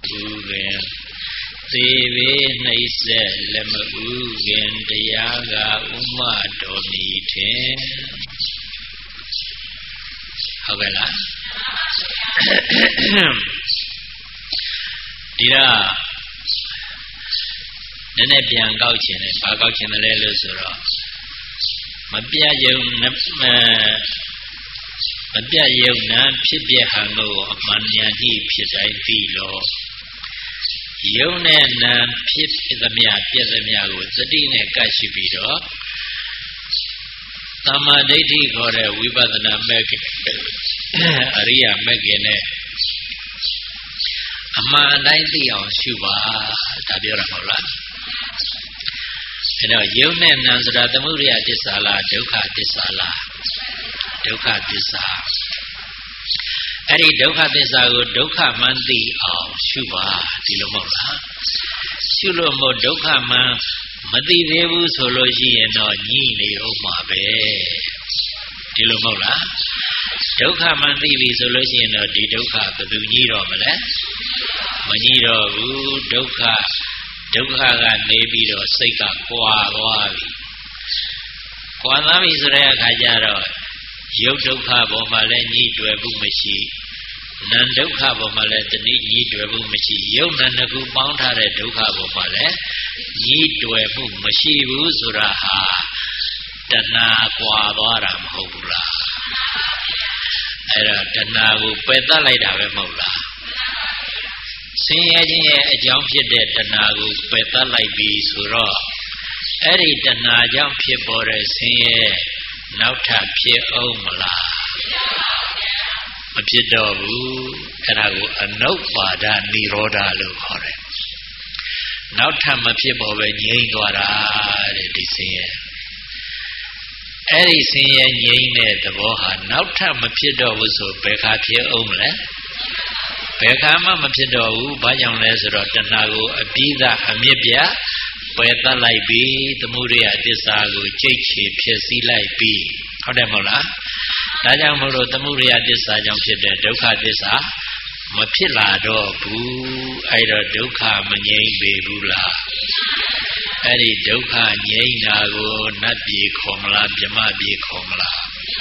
ဦးခင်သေဝေနှိမ့်ဆက်လက်မဦးခင်တရားကဥမတော်မီထင်ဟုတ်ကဲ့လားဒီတော့နည်းနည်းပြန်ကောက်ချင်တယ်ဘာကောက်ချင်တယ်လဲလို့ဆိုတော့မပြတ်ယုံမပြတ်ယုံနာဖြစ်ပြဟံကိုအမှန်ဉာဏ်ဤဖြစ်တိုင်းသိလို့ယုံနဲ့နာဖြစ်သမျှပြည့်သမျှကိုသတိနဲ့ကပ်ရှိပြီးတော့သမ္မာဒိဋ္ဌိခေါ်တဲ့ဝိပဿနာမဲ့အရိယာမဲ့ခင်နဲ့အမှန်တိုင်းသိအောင်ရှုပါဒါပြောတာမဟုတ်လားအဲ့တော့ယုံနဲ့နာဆိုတာသမုဒယသစ္စာလားဒုက္ခသစ္စာလားဒုက္ခသစ္စာအဲ့ဒီဒုက္ခသစ္စာကိုဒုက္ခမှန်သိအောင်ရှုပါဒီလိုမဟုတ်လားရှုလို့မို့ဒုက္ခမှန်မသိသေးဘူးဆိုလို့ရှိရင်တော့ညှိနေဦးမှာပဲဒီလိုမဟုတ်လားဒုက္ခမှန်သိပြီဆိုလို့ရှိရင်တော့ဒီဒုက္ခဘယ်သူညှိတော့မလဲမညှိတော့ဘူးဒုက္ခကနေပြီးတော့စိတ်ကကွာသွားပြီကွာသွားပြီဆိုတဲ့အခါကျတော့ရုပ်ဒုက္ခပေါ်မှာလည်းညှိတွယ်မှုမရှိနာမ်ဒုက္ခပေါ်မှာလည်းတဏှိညှိတွယ်မှုမရှိရုပ်နာမ်တစ်ခုပေါင်းထားတဲ့ဒုက္ခပေါ်မှာလည်းညှိတွယ်မှုမရှိဘူးဆိုတာဟာတဏှာကွာသွားတာမဟုတ်ဘူးလားအဲ့တော့တဏှာကိုပယ်တတ်လိုက်တာပဲမဟုတ်လားဆင်းရဲခြင်းရဲ့အကြောင်းဖြစ်တဲ့တဏှာကိုပယ်တတ်လိုက်ပြီဆိုတော့အဲ့ဒီတဏှာကြောင့်ဖြစ်ပေါ်တဲ့ဆင်းရဲနောက်ထပ်ဖြစ်အောင်မလားမဖြစ်တော့ဘူးအဲ့ဒါကိုအနုပ္ပါဒနိရောဓလို့ခေါ်တယ်နောက်ထပ်မဖြစ်ပေါ်ပဲငြိမ်းသွားတာတဲ့ဒီဆင်းရဲအဲ့ဒီဆင်းရဲငြိမ်းတဲ့သဘောဟာနောက်ထပ်မဖြစ်တော့ဘူးဆိုဘယ်ခါဖြစ်အောင်မလဲဘယ်ခါမှမဖြစ်တော့ဘူးဘာကြောင့်လဲဆိုတော့တဏှာကိုအပြီးသားအမြစ်ပြပယ်တတ်လိုက်ပြီသမုဒယသစ္စာကိုကြိတ်ချေဖြစ်စည်းလိုက်ပြီဟုတ်တယ်မဟုတ်လားဒါကြောင့်မို့လို့သမုဒယသစ္စာကြောင့်ဖြစ်တဲ့ဒုက္ခသစ္စာမဖြစ်လာတော့ဘူးအဲ့တော့ဒုက္ခမငြိမ်းပေဘူးလားအဲ့ဒီဒုက္ခငြိမ်းတာကိုနတ်ပြည်ခေါ်မလားမြမပြည်ခေါ်မလား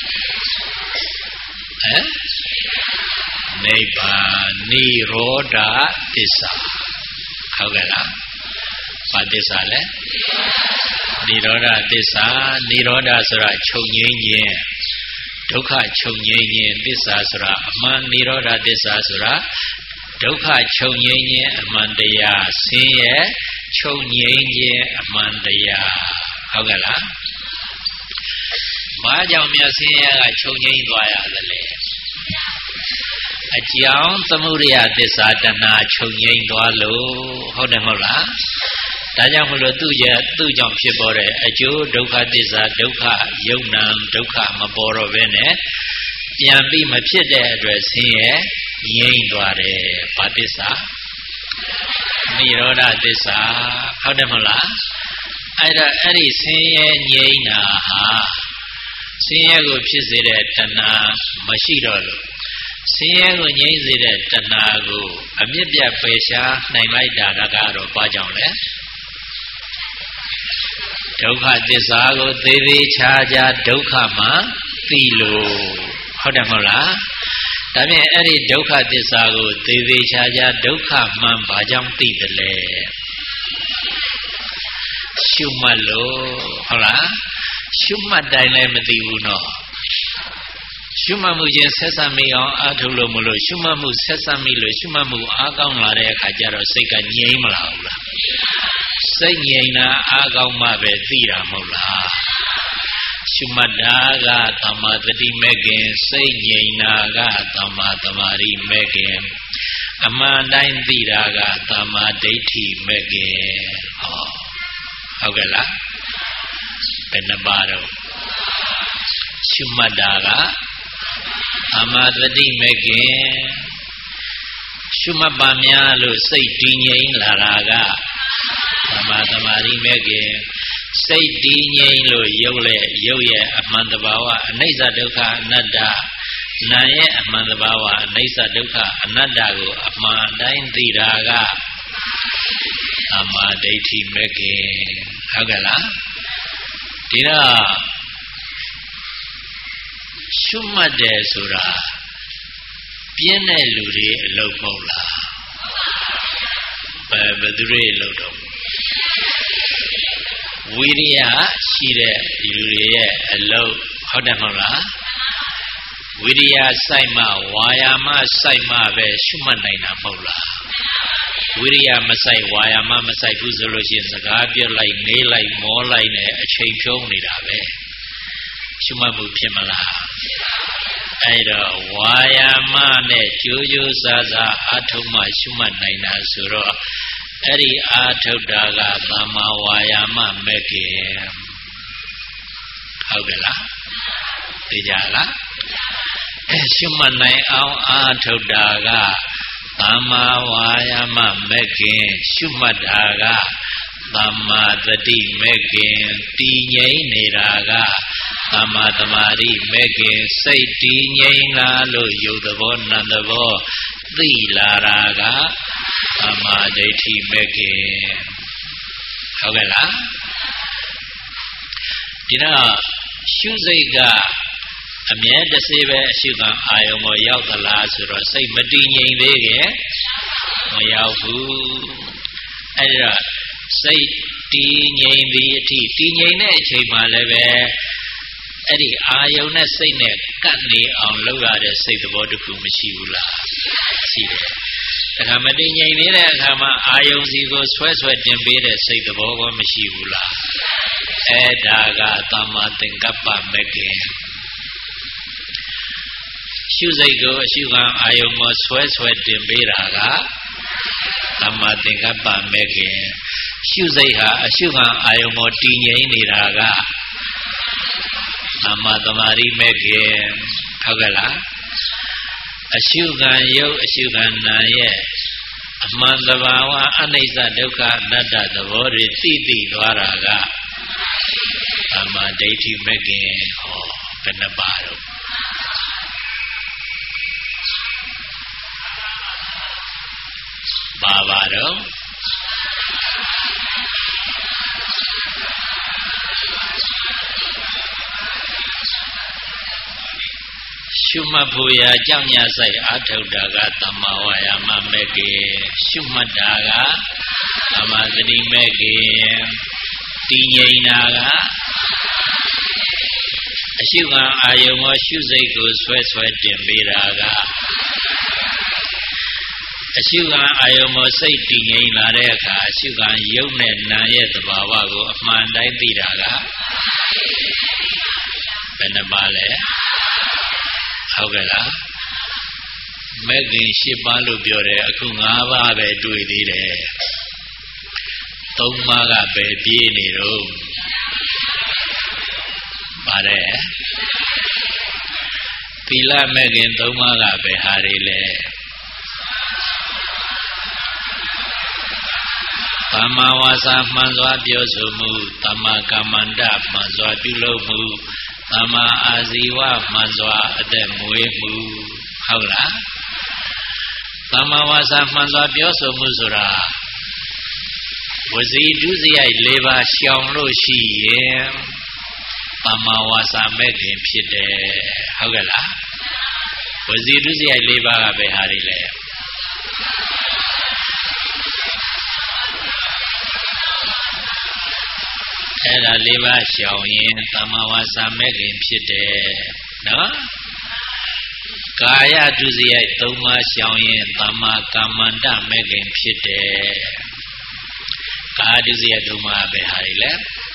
ဟမ်နိဗ္ဗာန်နိရောဓသစ္စာဟုတ်ကဲ့လားဘာသစ္စာလဲနိရောဓသစ္စာနိရောဓဆိုတာချုပ်ငြိမ်းခြင်းဒုက္ခချုပ်ငြိမ်းခြင်းသစ္စာဆိုတာအမှန်နိရောဓသစ္စာဆိုတာဒုက္ခချုပ်ငြိမ်းခြင်းအမှန်တရားဆင်းရဲချုပ်ငြိမ်းခြင်းအမှန်တရားဟုတ်ကဲ့လားဘာကြောင့်မြတ်ဆင်းရဲကချုပ်ငြိမ်းသွားရသလဲအကြောင်းသမုဒယသစ္စာတဏှာချုပ်ငြိမ်းသွားလို့ဟုတ်တယ်မဟုတ်လားဒါကြောင့်မလို့သူ့ကြောင့်ဖြစ်ပေါ်တဲ့အကျိုးဒုက္ခသစ္စာဒုက္ခယုံနာဒုက္ခမပေါ်တော့ဘဲနဲ့ပြန်ပြီးမဖြစ်တဲ့အတွက်ဆင်းရဲငြိမ်းသွားတယ်ဘာသစ္စာနိရောဓသစ္စာဟုတ်တယ်မဟုတ်လားအဲ့တော့အဲ့ဒီဆင်းရဲငြိမ်းတာဟာဆင်းရဲကိုဖြစ်စေတဲ့တဏှာမရှိတော့လို့ဆင်းရဲကိုငြိမ်းစေတဲ့တဏှာကိုအမြစ်ပြတ်ပယ်ရှားနိုင်လိုက်တာကတော့ဘာကြောင့်လဲဒုက္ခသစ္စာကိုသေသေးချာချာဒုက္ခမှသိလို့ဟုတ်တယ်မဟုတ်လားဒါဖြင့်အဲ့ဒီဒုက္ခသစ္စာကိုသေသေးချာချာဒုက္ခမှန်ဘာကြောင့်သိတယ်လဲရှုမှတ်လို့ဟုတ်လားရှုမှတ်တိုင်းလည်းမသိဘူးနော်ရှုမှတ်မှုချင်းဆက်ဆံမိအောင်အားထုတ်လို့မလို့ရှုမှတ်မှုဆက်ဆံမိလို့ရှုမှတ်မှုအားကောင်းလာတဲ့အခါကျတော့စိတ်ကငြိမ်းမလာဘူးလားစိတ်ငြိမ်တာအားကောင်းမှပဲသိတာမဟုတ်လားရှုမှတ်တာကသမ္မာတတိမဲ့ခင်စိတ်ငြိမ်တာကသမ္မာသမာဓိမဲ့ခင်အမှန်တိုင်းသိတာကသမ္မာဒိဋ္ဌိမဲ့ခင်ဟောဟုတ်ကဲ့လားဘယ်နှပါတော့ရှုမှတ်တာကသမ္မာတတိမဲ့ခင်ရှုမှတ်ပါများလို့စိတ်တည်ငြိမ်လာတာကသမ္မာသမာဓိမဲ့ခင်စိတ်တည်ငြိမ်လို့ရုပ်ရဲ့အမှန်တဘာဝအနိစ္စဒုက္ခအနတ္တနာရဲ့အမှန်တဘာဝအနိစ္စဒုက္ခအနတ္တကိုအမှန်တိုင်းသိတာကသမ္မာဒိဋ္ဌိမဲ့ခင်ဟုတ်ကဲ့လားဒီတော့ရှုမှတ်တယ်ဆိုတာပြင်းတဲ့လူတွေအလုပ်မဟုတ်လားဘယ်သူတွေအလုပ်တော့ဝိရိယရှိတဲ့လူတွေရဲ့အလုပ်ဟုတ်တယ်မဟုတ်လားဝိရိယစိုက်မှဝါယာမစိုက်မှပဲရှုမှတ်နိုင်တာမဟုတ်လားဝိရိယမစိုက်ဝါယာမမစိုက်ဘူးဆိုလို့ရှိရင်စကားပြောလိုက်နေလိုက်မောလိုက်နဲ့အချိန်ဖြုံးနေတာပဲရှုမှတ်မှုဖြစ်မလားအဲ့တော့ဝါယာမနဲ့ကြိုးကြိုးစားစားအာထုမှရှုမှတ်နိုင်တာဆိုတော့အဲ့ဒီအာထုတာကသမ္မာဝါယာမမဲ့ခင်ဟုတ်ကဲ့လားသိကြလားရှုမှတ်နိုင်အောင်အာထုတာကသမ္မာဝါယာမမဲ့ခင်ရှုမှတ်တာကသမ္မာတတိမဲ့ခင်တည်ငြိမ်နေတာကသမ္မာသမာဓိမဲ့ခင်စိတ်တည်ငြိမ်လာလို့ယုတ်သဘောနံသဘောသိလာတာကသမ္မာဒိဋ္ဌိမဲ့ခင်ဟုတ်ကဲ့လားဒီတော့ရှုစိတ်ကအမြဲတစေပဲအရှုခံအာယုံကိုရောက်သလားဆိုတော့စိတ်မတည်ငြိမ်သေးခင်မရောက်ဘူးအဲ့ဒါစိတ်တည်ငြိမ်သည်အထိတည်ငြိမ်တဲ့အချိန်မှလည်းပဲအဲ့ဒီအာယုံနဲ့စိတ်နဲ့ကပ်နေအောင်လုပ်ရတဲ့စိတ်သဘောတစ်ခုမရှိဘူးလားရှိတယ်ဒါကမတည်ငြိမ်နေတဲ့အခါမှာအာယုံစီကိုဆွဲတင်ပေးတဲ့စိတ်သဘောကမရှိဘူးလားအဲ့ဒါကသမ္မာသင်္ကပ္ပမဲ့ခင်ရှုစိတ်ကိုအရှုခံအာယုံမှာဆွဲတင်ပေးတာကသမ္မာသင်္ကပ္ပမဲ့ခင်ရှုစိတ်ဟာအရှုခံအာယုံမှာတည်ငြိမ်နေတာကသမ္မာသမာဓိမဲ့ခင်ဟုတ်ကဲ့လားအရှုခံယုတ်အရှုခံနာရဲ့အမှန်တဘာဝအနိစ္စဒုက္ခအနတ္တသဘောတွေသိသွားတာကသမ္မာဒိဋ္ဌိမဲ့ခင်ဟောဘယ်နှပါတော့ပါတော့ရှုမှတ်ဖို့ရာအကြောင်းညာဆိုင်အာထုတာကသမ္မာဝါယာမမဲ့ခင်ရှုမှတ်တာကသမ္မာသတိမဲ့ခင်တည်ငြိမ်တာကအရှုခံအာယုံကိုရှုစိတ်ကိုဆွဲတင်ပေးတာကအရှုခံအာယုံကိုစိတ်တည်ငြိမ်လာတဲ့အခါအရှုခံယုတ်နဲ့နာရဲ့သဘာဝကိုအမှန်တိုင်းသိတာကဘယ်နှပါလဲဟုတ်ကဲ့လားမဲ့ခင်၈ပါးလို့ပြောတယ်အခု၅ပါးပဲတွေ့သေးတယ်၃ပါးကပဲပြေးနေတော့ပါတယ်သီလမဲ့ခင်၃ပါးကပဲဟာတွေလဲသမ္မာဝါစာမှန်စွာပြောဆိုမှုသမ္မာကမ္မန္တမှန်စွာပြုလုပ်မှုသမ္မာအာဇီဝမှန်စွာအသက်မွေးမှုဟုတ်လားသမ္မာဝါစာမှန်စွာပြောဆိုမှုဆိုတာဝစီဒုစရိုက်၄ပါးရှောင်လို့ရှိရင်သမ္မာဝါစာမဲ့ခင်ဖြစ်တယ်ဟုတ်ကဲ့လားဝစီဒုစရိုက်၄ပါးကပဲဟာတွေလဲအဲ့ဒါ၄ပါးရှောင်ရင်သမ္မာဝါစာမဲ့ခင်ဖြစ်တယ်နော်ကာယဒုစရိုက်၃ပါးရှောင်ရင်သမ္မာကမ္မန္တမဲ့ခင်ဖြစ်တယ်ကာယဒုစရိုက်၃ပါးပဲဟာတွေလဲ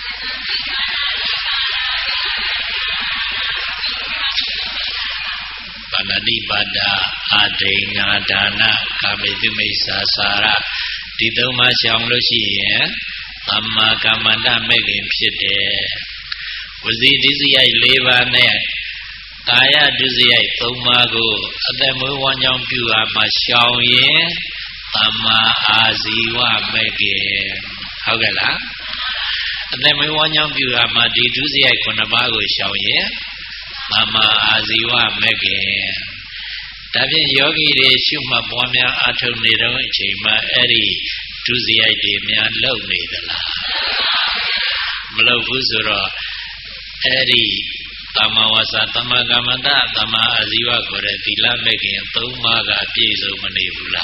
ပါဏတိပါဒအာဒိဏဒါနကာမေတုမိစ္ဆာစာရဒီ၃ပါးရှောင်လို့ရှိရင်သမ္မာကမ္မန္တမဲ့ခင်ဖြစ်တယ်ဝစီဒုစရိုက်၄ပါးနဲ့ကာယဒုစရိုက်၃ပါးကိုအသက်မွေးဝမ်းကြောင်းပြုအပ်မှရှောင်ရင်သမ္မာအာဇီဝမဲ့ခင်ဟုတ်ကဲ့လားအသက်မွေးဝမ်းကြောင်းပြုအပ်မှဒီဒုစရိုက်9ပါးကိုရှောင်ရင် Mama Aziwa Megan. Davin Yogi de Shuma Bomia Atom Nido Chima Eri Tuzi Idea Low Nidala Maloguzura Eri Tamawasa Tamagamada Tama Aziwa Gore Tila Megan Tomaga Piso Manibula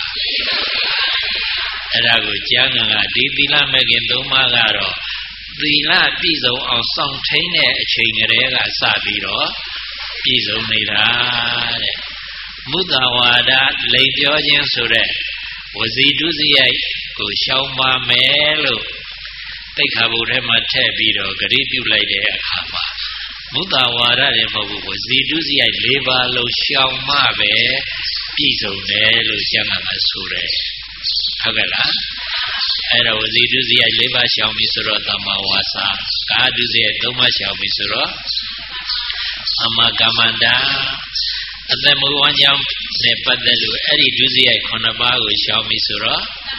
Erago Janga Tila Megan Tomagaro Tila Piso on Song Tane Chainera Sabiro Piso Nida Mudawada Ladian Sure was he Duziai go Shauma Melo take a Burema Tabiro, Garibu Lady Hama Mudawada was he Duziai Leva Lo Shauma Be Piso Nelo Jana Sure Hagala Era was he Duziai Leva Shaumi Sura Tamawasa Kaduzi Doma Shaumi Sura Amagamanda The Muanyam Nepadalu, Eri Duzia Konabago Xiaomi Sura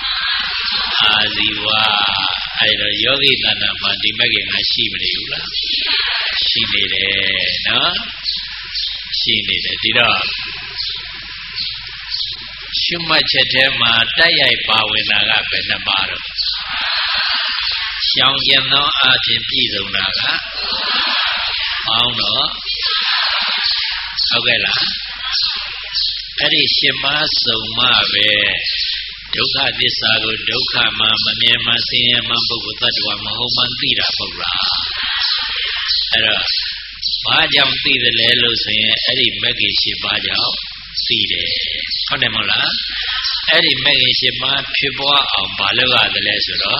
Aziwa Ida Yogi Lana Mandi Magin Ashimula. She needed, no? She needed it all. Shuma Chetema, Tayai Pawinaga Penabaro. Xiang no art in Piso Naga. Oh no. Ogela. Eri Shima Soma Be Doka Disago Doka Mamma Masia Mambutatwa Mahoman Tira Pura Era Bajam Pi the Lelos Eri Megi Shibajao Tide Conemola Eri Megi Shima Pibwa on Balaga the Lesuro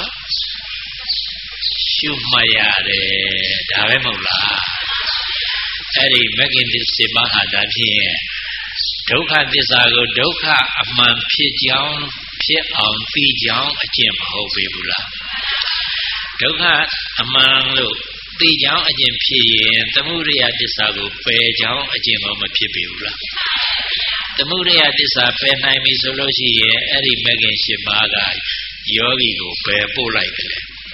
Shumaya de Davemola Eri Megi Sibaha that here Doka Disago Doka Aman Pijang Pit on Pijang a Jim Hobibula Doka Aman Lu Pijang a Jim Pi the Muria Disago Pejang a Jim of Pibula The Muria Disa Penai Misology Eri Megan Shibaga Yogi go Pe Polite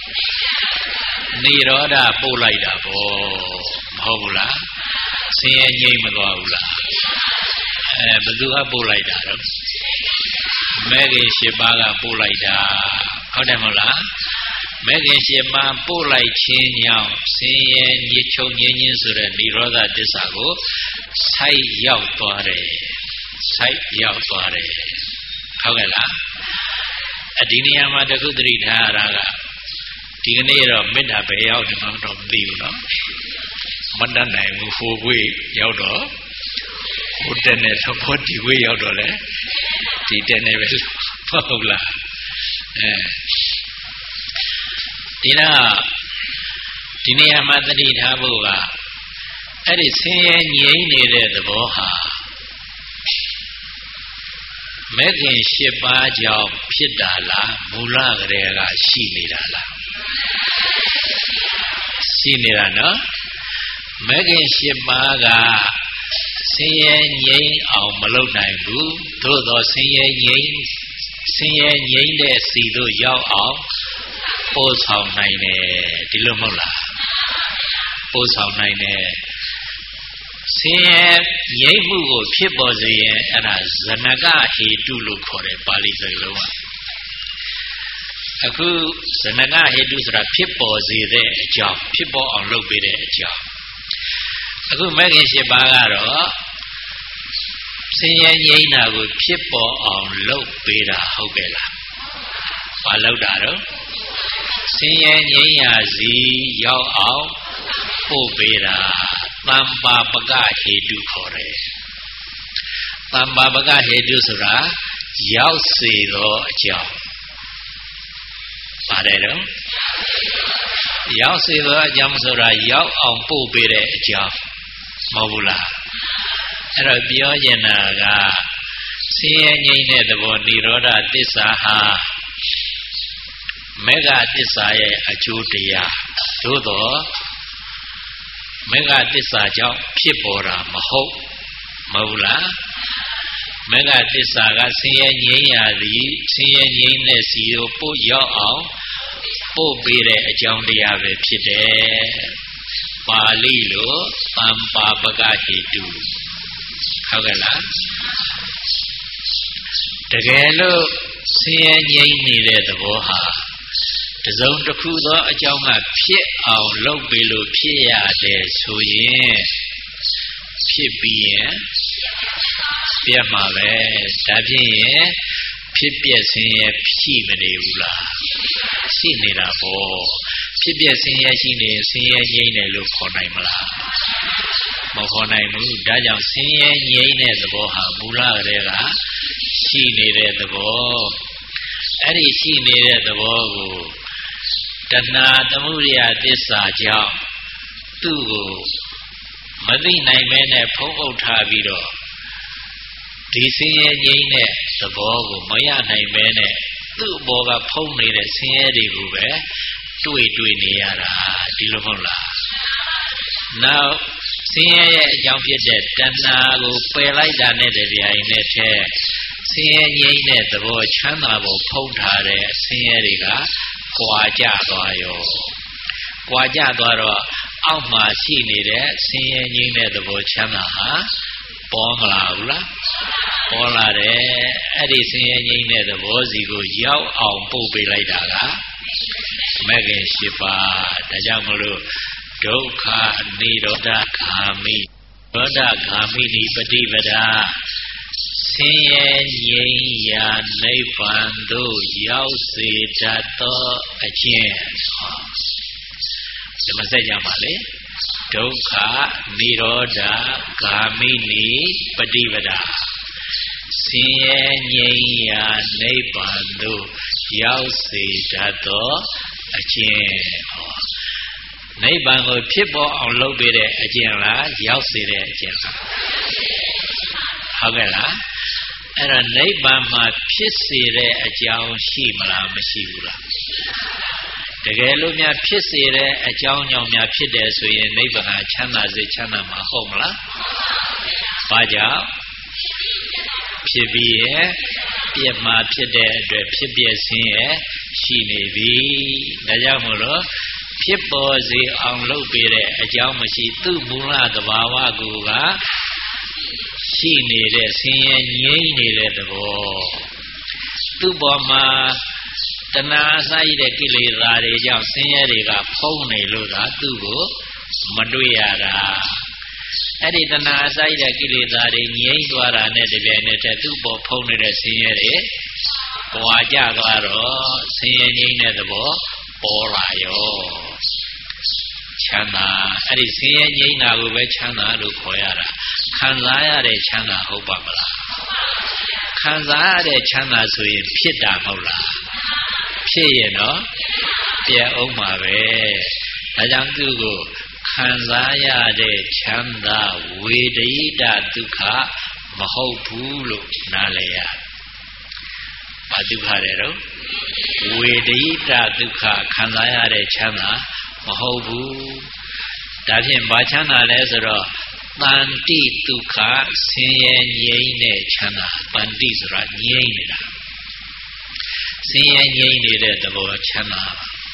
Niroda Polida Bo Hobula Sian Yamagola Badua Bolaida Megi Shibaga Bolaida Codemola Megi Shiba Bolai Chin Yao Sian Yicho Yin Sura Niroda Disago Sai Yao Tore Sai Yao Tore Hogala Adinia Madagudri Taraga Tiganero Mida Bay out in Mount of Diuno Mandana Mufugui Yodo Udene support the way out of it. Didn't Paula. Dina Madri Tabuga. That is saying ye the Boha. Making Shiba Job Pidala, Mula Rega, Shimidala. Sinirana. Making Shibaga. Singing Yin on Malonai Boo, though singing Yin, the Sido Yao on Posau Nine, Dilomola, Posau Nine. Singing Yin Boo, Pibozi, and as Zanaga, he do look for a Balizalo. A good Zanaga, he does a Pibozi there, job, people on Lobby job. A good Megan Shibagaro. Singing Yana with people on low beta hobela. Palodaro. Singing Yazi Yao out, Obeda, Tamba Baga Hedu Kore. Tamba Baga Hedusura, Yao Sido Jow. Padero Yao Sido Jamsura Yao on Pobere Jow. Mabula. Rabioyanaga Sian the Boniroda Disaha Mega Disaya Ajudia Dodo Mega Disaja Pipora Maho Maula Mega Disaga Sian Sian Nesio Po Yao Po Bire Ajondia Pide ပါဠိလိုတမ္ပါပကဟိတုဟုတ်ကဲ့လားတကယ်လို့ဆင်းရဲငြိမ်းနေတဲ့သဘောဟာတစုံတစ်ခုသောအကြောင်းကဖြစ်အောင်လုပ်ပေးလို့ဖြစ်ရတယ်ဆိုရင်ဖြစ်ပြီးရင်ပြတ်မှာပဲဒါဖြင့်ရင်ဖြစ်ပြဆင်းရဲရှိမနေဘူးလားရှိနေတာပေါ့ဖြစ်ပြဆင်းရဲရှိနေဆင်းရဲငြိမ်းတယ်လို့ခေါ်နိုင်မလားမခေါ်နိုင်ဘူးဒါကြောင့်ဆင်းရဲငြိမ်းတဲ့သဘောဟာမူလကတည်းကရှိနေတဲ့သဘောအဲ့ဒီရှိနေတဲ့သဘောကိုတဏှာသမုဒယသစ္စာကြောင့်သူ့ကိုမသိနိုင်မဲနဲ့ဖုံးအုပ်ထားပြီးတော့ဒီဆင်းရဲငြိမ်းတဲ့သဘောကိုမရနိုင်မဲနဲ့သူ့အပေါ်ကဖုံးနေတဲ့ဆင်းရဲတွေကိုပဲတွေ့နေရတာဒီလိုမဟုတ်လားနောက်ဆင်းရဲရဲ့အကြောင်းဖြစ်တဲ့တဏှာကိုပယ်လိုက်တာနဲ့တပြိုင်နက်တည်းဆင်းရဲငြိမ်းတဲ့သဘောချမ်းသာဖို့ဖုံးထားတဲ့ဆင်းရဲတွေကကွာကြသွားရောကွာကြသွားတော့အောက်မှာရှိနေတဲ့ဆင်းရဲငြိမ်းတဲ့သဘောချမ်းသာဟာပေါ်မလာဘူးလားပေါ်လာတယ်အဲ့ဒီဆင်းရဲငြိမ်းတဲ့သဘောစီကိုရောက်အောင်ပို့ပေးလိုက်တာကမဂ္ဂင်၈ပါးဒါကြောင့်မလို့ဒုက္ခនិရောဓဂာမိရောဓဂာမိနိပฏิပဒါဆင်းရဲငြိမ်းရာနိဗ္ဗာန်သို့ရောက်စေတတ်သောအကျင့်ဒီမှာဆက်ကြပါလေဒုက္ခនិရောဓဂာမိနိပฏิပဒါဆင်းရဲငြိမ်းရာနိဗ္ဗာန်သို့ရောက်စေတတ်သောအကျင့်နိဗ္ဗာန်ကိုဖြစ်ပေါ်အောင်လုပ်ပေးတဲ့အကျင့်လားရောက်စေတဲ့အကျင့်လားဟုတ်ကဲ့လားအဲ့ဒါနိဗ္ဗာန်မှာဖြစ်စေတဲ့အကြောင်းရှိမလားမရှိဘူးလားတကယ်လို့များဖြစ်စေတဲ့အကြောင်းကြောင့်များဖြစ်တယ်ဆိုရင်နိဗ္ဗာန်ချမ်းသာစေချမ်းသာမှာဟုတ်မလားဘာကြောင့်ဖြစ်ပြီးရဲ့ပြည့်မှာဖြစ်တဲ့အတွက်ဖြစ်ပြဆင်းရဲရှိနေပြီဒါကြောင့်မို့လို့ဖြစ်ပေါ်စေအောင်လုပ်ပေးတဲ့အကြောင်းမရှိသူ့မူလသဘာဝကိုကရှိနေတဲ့ဆင်းရဲငြိမ်းနေတဲ့သဘောသူ့ပေါ်မှာတဏှာဆိုင်တဲ့ကိလေသာတွေကြောင့်ဆင်းရဲတွေကဖုံးနေလို့သာသူ့ကိုမတွေ့ရတာအဲ့ဒီတဏှာဆိုင်တဲ့ကိလေသာတွေငြိမ်းသွားတာနဲ့တပြိုင်နက်တည်းသူ့ပေါ်ဖုံးနေတဲ့ဆင်းရဲတွေပွာကြသွားတော့ဆင်းရဲငြိမ်းတဲ့သဘောပေါ်လာရောချမ်းသာအဲ့ဒီဆင်းရဲငြိမ်းတာကိုပဲချမ်းသာလို့ခေါ်ရတာခံစားရတဲ့ချမ်းသာဟုတ်ပါမလားခံစားရတဲ့ချမ်းသာဆိုရင်ဖြစ်တာမဟုတ်လားဖြစ်ရင်တော့ပြည့်အောင်ပါပဲဒါကြောင့်သူ့ကိုခံစားရတဲ့ချမ်းသာဝေဒိတဒုက္ခမဟုတ်ဘူးလို့နားလည်ရဘာဒုက္ခလဲတော့ဝေဒိတဒုက္ခခံစားရတဲ့ချမ်းသာမဟုတ်ဘူးဒါဖြင့်ဘာချမ်းသာလဲဆိုတော့တန်တိဒုက္ခဆင်းရဲငြိမ်းတဲ့ချမ်းသာတန်တိဆိုတာငြိမ်းနေတာဆင်းရဲငြိမ်းနေတဲ့သဘောချမ်းသာ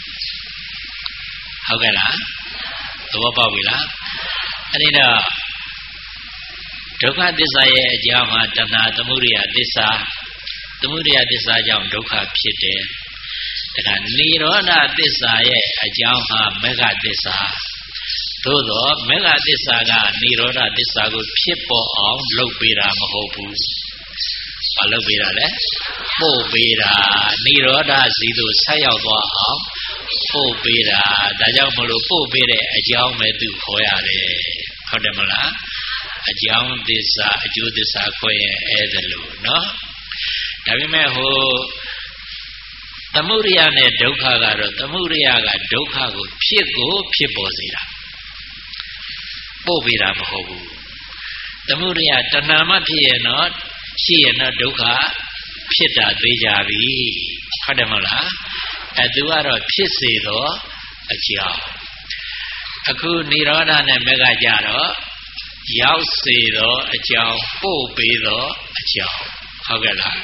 ဟုတ်ကဲ့လားသဘောပေါက်ပြီလားအဲ့ဒီတော့ဒုက္ခသစ္စာရဲ့အကြောင်းဟာတဏှာသမုဒယသစ္စာသမုဒယသစ္စာကြောင့်ဒုက္ခဖြစ်တယ်ဒါကនិရောဓသစ္စာရဲ့အကြောင်းဟာမေဃသစ္စာသို့သောမေဃသစ္စာကនិရောဓသစ္စာကိုဖြစ်ပေါ်အောင်လုပ်ပေးတာမဟုတ်ဘူးဘာလုပ်ပေးတာလဲပို့ပေးတာនិရောဓစီသို့ဆက်ရောက်သွားအောင်ပို့ပေးတာဒါကြောင့်မလို့ပို့ပေးတဲ့အကြောင်းပဲသူခေါ်ရတယ်ဟုတ်တယ်မလားအကြောင်းသစ္စာအကျိုးသစ္စာခေါ်ရင်အဲ့ဒါလို့နော်ဒါပေမဲ့ဟိုသမုဒယနဲ့ဒုက္ခကတော့သမုဒယကဒုက္ခကိုဖြစ်ပေါ်စေတာပို့ပေးတာမဟုတ်ဘူးသမုဒယတဏှာမှဖြစ်ရင်တော့ရှိရင်တော့ဒုက္ခဖြစ်တာသိကြပြီဟုတ်တယ်မဟုတ်လားသူကတော့ဖြစ်စေတော့အကြောင်းအခုនិရောဓနဲ့မေဃကြတော့ရောက်စေတော့အကြောင်းပို့ပေးတော့အကြောင်းဟုတ်ကဲ့လား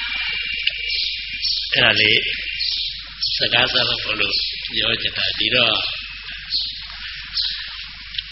အဲ့ဒါလေးစကားစားလို့ပြောချင်တာဒီတော့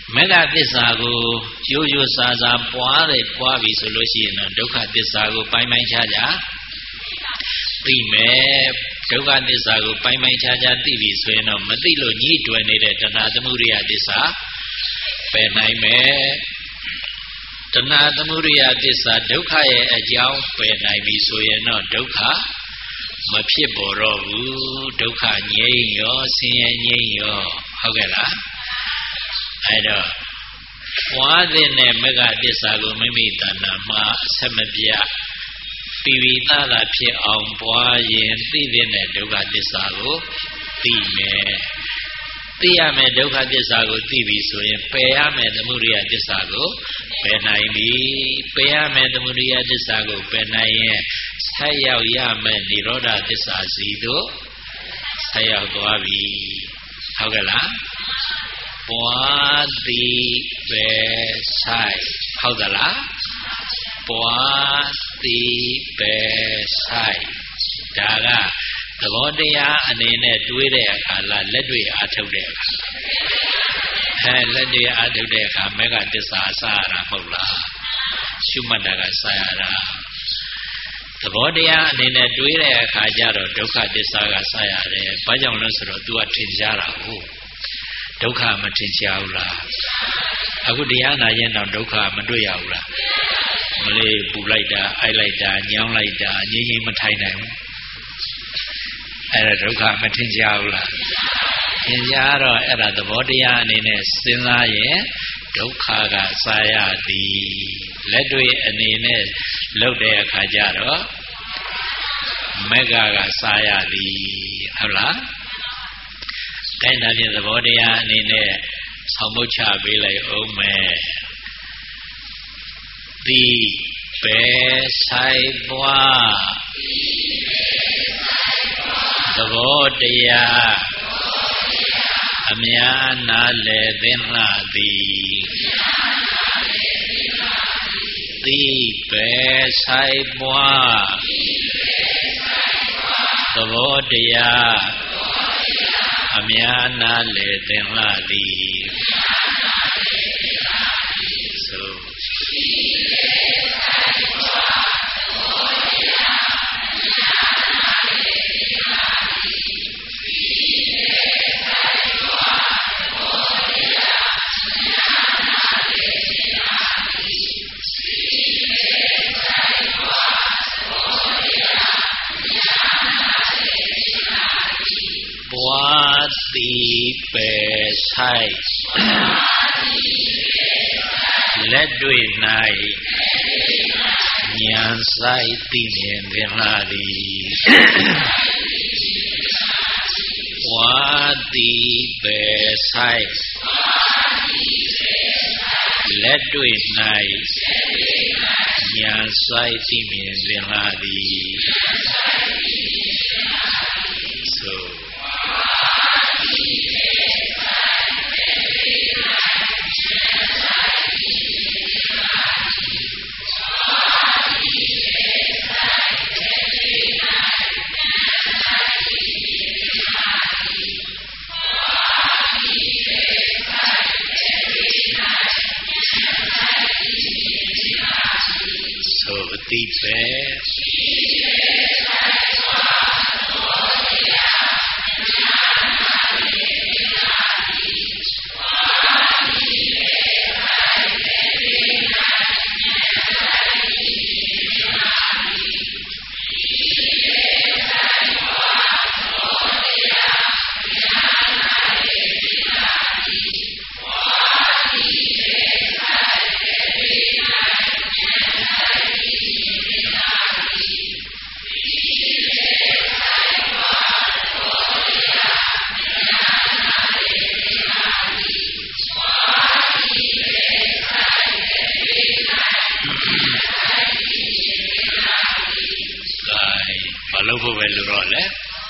မေဃသစ္စာကိုရိုးရိုးစားစားပွားပြီဆိုလို့ရှိရင်တော့ဒုက္ခသစ္စာကိုပိုင်းပိုင်းခြားခြားသိမယ်ဒုက္ခသစ္စာကိုပိုင်းပိုင်းခြားခြားသိပြီဆိုရင်တော့မသိလို့ညှိတွယ်နေတဲ့တဏှာသမုဒိယသစ္စာပယ်နိုင်မယ်တဏှာသမုဒိယသစ္စာဒုက္ခရဲ့အကြောင်းပယ်နိုင်ပြီဆိုရင်တော့ဒုက္ခမဖြစ်ပေါ်တော့ဘူးဒုက္ခငြိမ်းရောဆင်းရဲငြိမ်းရောဟုတ်ကဲ့လားအဲ့တော့ပွားတဲ့မေဃသစ္စာကိုမိမိတဏ္ဍာမှာအဆက်မပြတ်ပိဝိသလာဖြစ်အောင်ပွားရင်သိတဲ့ဒုက္ခသစ္စာကိုသိမယ်သိရမယ်ဒုက္ခသစ္စာကိုသိပြီဆိုရင်ပယ်ရမယ်သမုဒိယသစ္စာကိုပယ်နိုင်ပြီပယ်ရမယ်သမုဒိယသစ္စာကိုပယ်နိုင်ရင်ဆက်ရောက်ရမယ်និရောဓသစ္စာစီတို့ဆက်ရောက်သွားပြီဟုတ်ကဲ့လားပွားသည်ပဲဆိုင်ဟုတ်သလားပွားသည်ပဲဆိုင်ဒါကသဘောတရားအနေနဲ့တွေးတဲ့အခါလားလက်တွေ့အားထုတ်တဲ့အခါလက်တွေ့အားထုတ်တဲ့အခါမေဃသစ္စာစရတာမဟုတ်လားရှုမှတ်တာကစရတာသဘောတရားအနေနဲ့တွေးတဲ့အခါကျတော့ဒုက္ခသစ္စာကစရတယ်ဘာကြောင့်လဲဆိုတော့ तू ကထင်ရှားတာဟုတ်ဒုက္ခမထင်ရှားဘူးလားအခုတရားနာရင်တော့ဒုက္ခမတွေ့ရဘူးလားမလေးပူလိုက်တာအိုက်လိုက်တာညောင်းလိုက်တာငြိမ့်ငြိမ့်မထိုင်နိုင်ဘူးအဲ့ဒါဒုက္ခမထင်ရှားဘူးလားထင်ရှားတော့အဲ့ဒါသဘောတရားအနေနဲ့စဉ်းစားရင်ဒုက္ခကစာရသည်လက်တွေ့အနေနဲ့လုပ်တဲ့အခါကျတော့မေဃကစာရသည်ဟုတ်လားအဲ့ဒါဖြင့်သဘောတရားအနေနဲ့ဆောင်းမုတ်ချပေးလိုက်အောင်မယ်ဒီပဲဆိုင်ပွားသဘောတရားအများနာလေသင်လှသည်ဒီပဲဆိုင်ပွားသဘောတရားအများနာလေသင်လှသည်ဆိုပွားသည်ပဲဆိုင်လက်တွေ့၌ဉာဏ်ဆိုင်သိမြင်သင်လာသည်ပွားသည်ပဲဆိုင်လက်တွေ့၌ဉာဏ်ဆိုင်သိမြင်သင်လာသည်ဆိုတိပဲလုပ်ဖို့ပဲလိုတော့လေ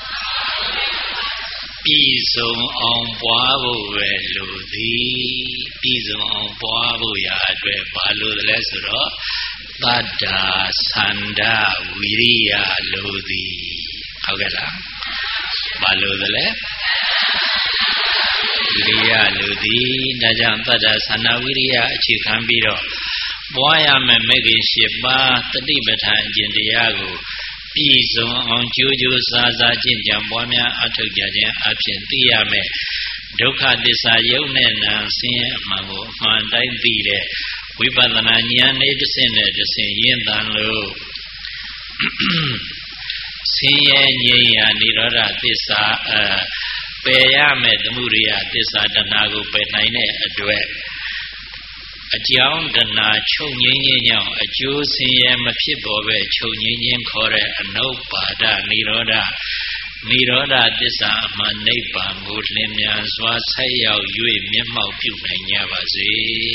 ပြည်စုံအောင်ပွားဖို့ပဲလိုသည်ပြည်စုံအောင်ပွားဖို့ရာအတွက်ဘာလို့လဲဆိုတော့သတ္တာသန္တာဝိရိယလိုသည်ဟုတ်ကဲ့လားဘာလို့လဲဝိရိယလူသည်ဒါကြောင့်တတ္တသနာဝိရိယအခြေခံပြီးတော့ပွားရမယ်မဂ္ဂင်၈ပါးတတိပဋ္ဌာန်အကျင့်တရားကိုပြည့်စုံအောင်ကြိုးကြိုးစားစားကျင့်ကြံပွားများအထောက်ကြခြင်းအဖြစ်သိရမယ်ဒုက္ခသစ္စာယုံနဲ့နာဆင်းရဲအမှန်ကိုအမှန်တိုင်းသိတဲ့ဝိပဿနာဉာဏ်နဲ့တစ်ဆင့်နဲ့တစ်ဆင့်ရင့်တန်လို့ဆင်းရဲငြိမ်းရာနိရောဓသစ္စာပယ်ရမယ်သမုဒိယသစ္စာတဏှာကိုပယ်နိုင်တဲ့အတွက်အကြောင်းတဏှာချုပ်ငြိမ်းခြင်းကြောင့်အကျိုးဆင်းရဲမဖြစ်ပေါ်ပဲချုပ်ငြိမ်းခြင်းခေါ်တဲ့အနုပါဒနိရောဓသစ္စာအမှန်နိဗ္ဗာန်ကိုလင်းမြန်စွာဆက်ရောက်၍မျက်မှောက်ပြုနိုင်ကြပါစေ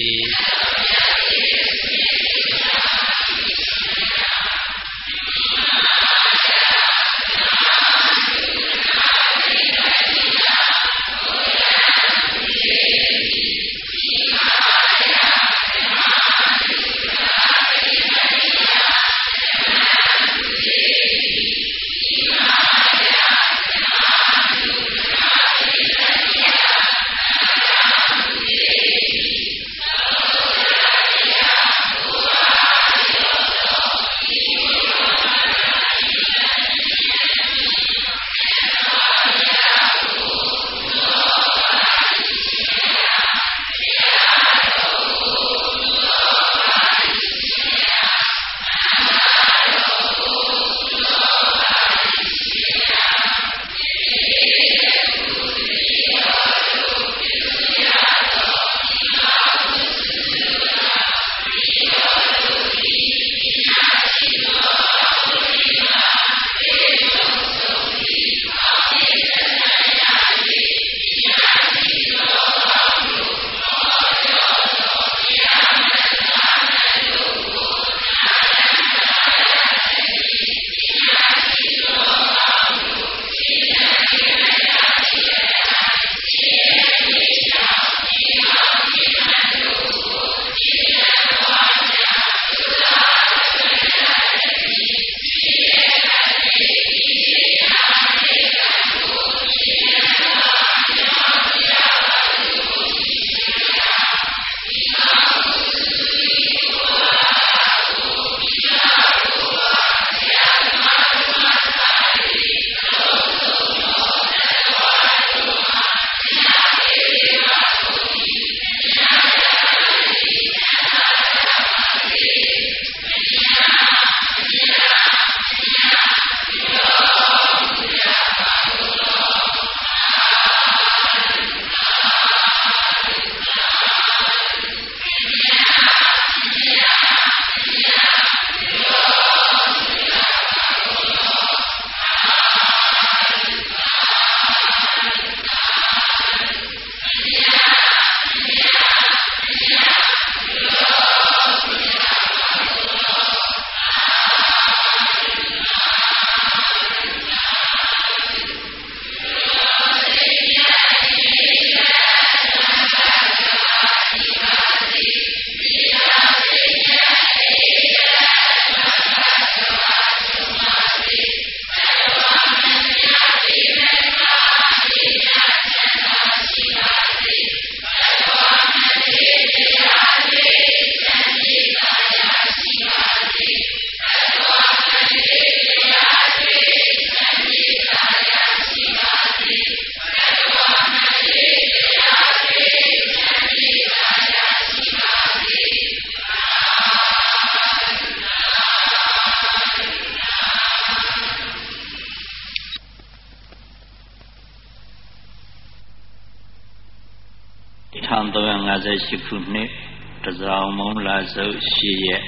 1358ခုနှစ်တစောင်းမုံလာစုပ်8ရက်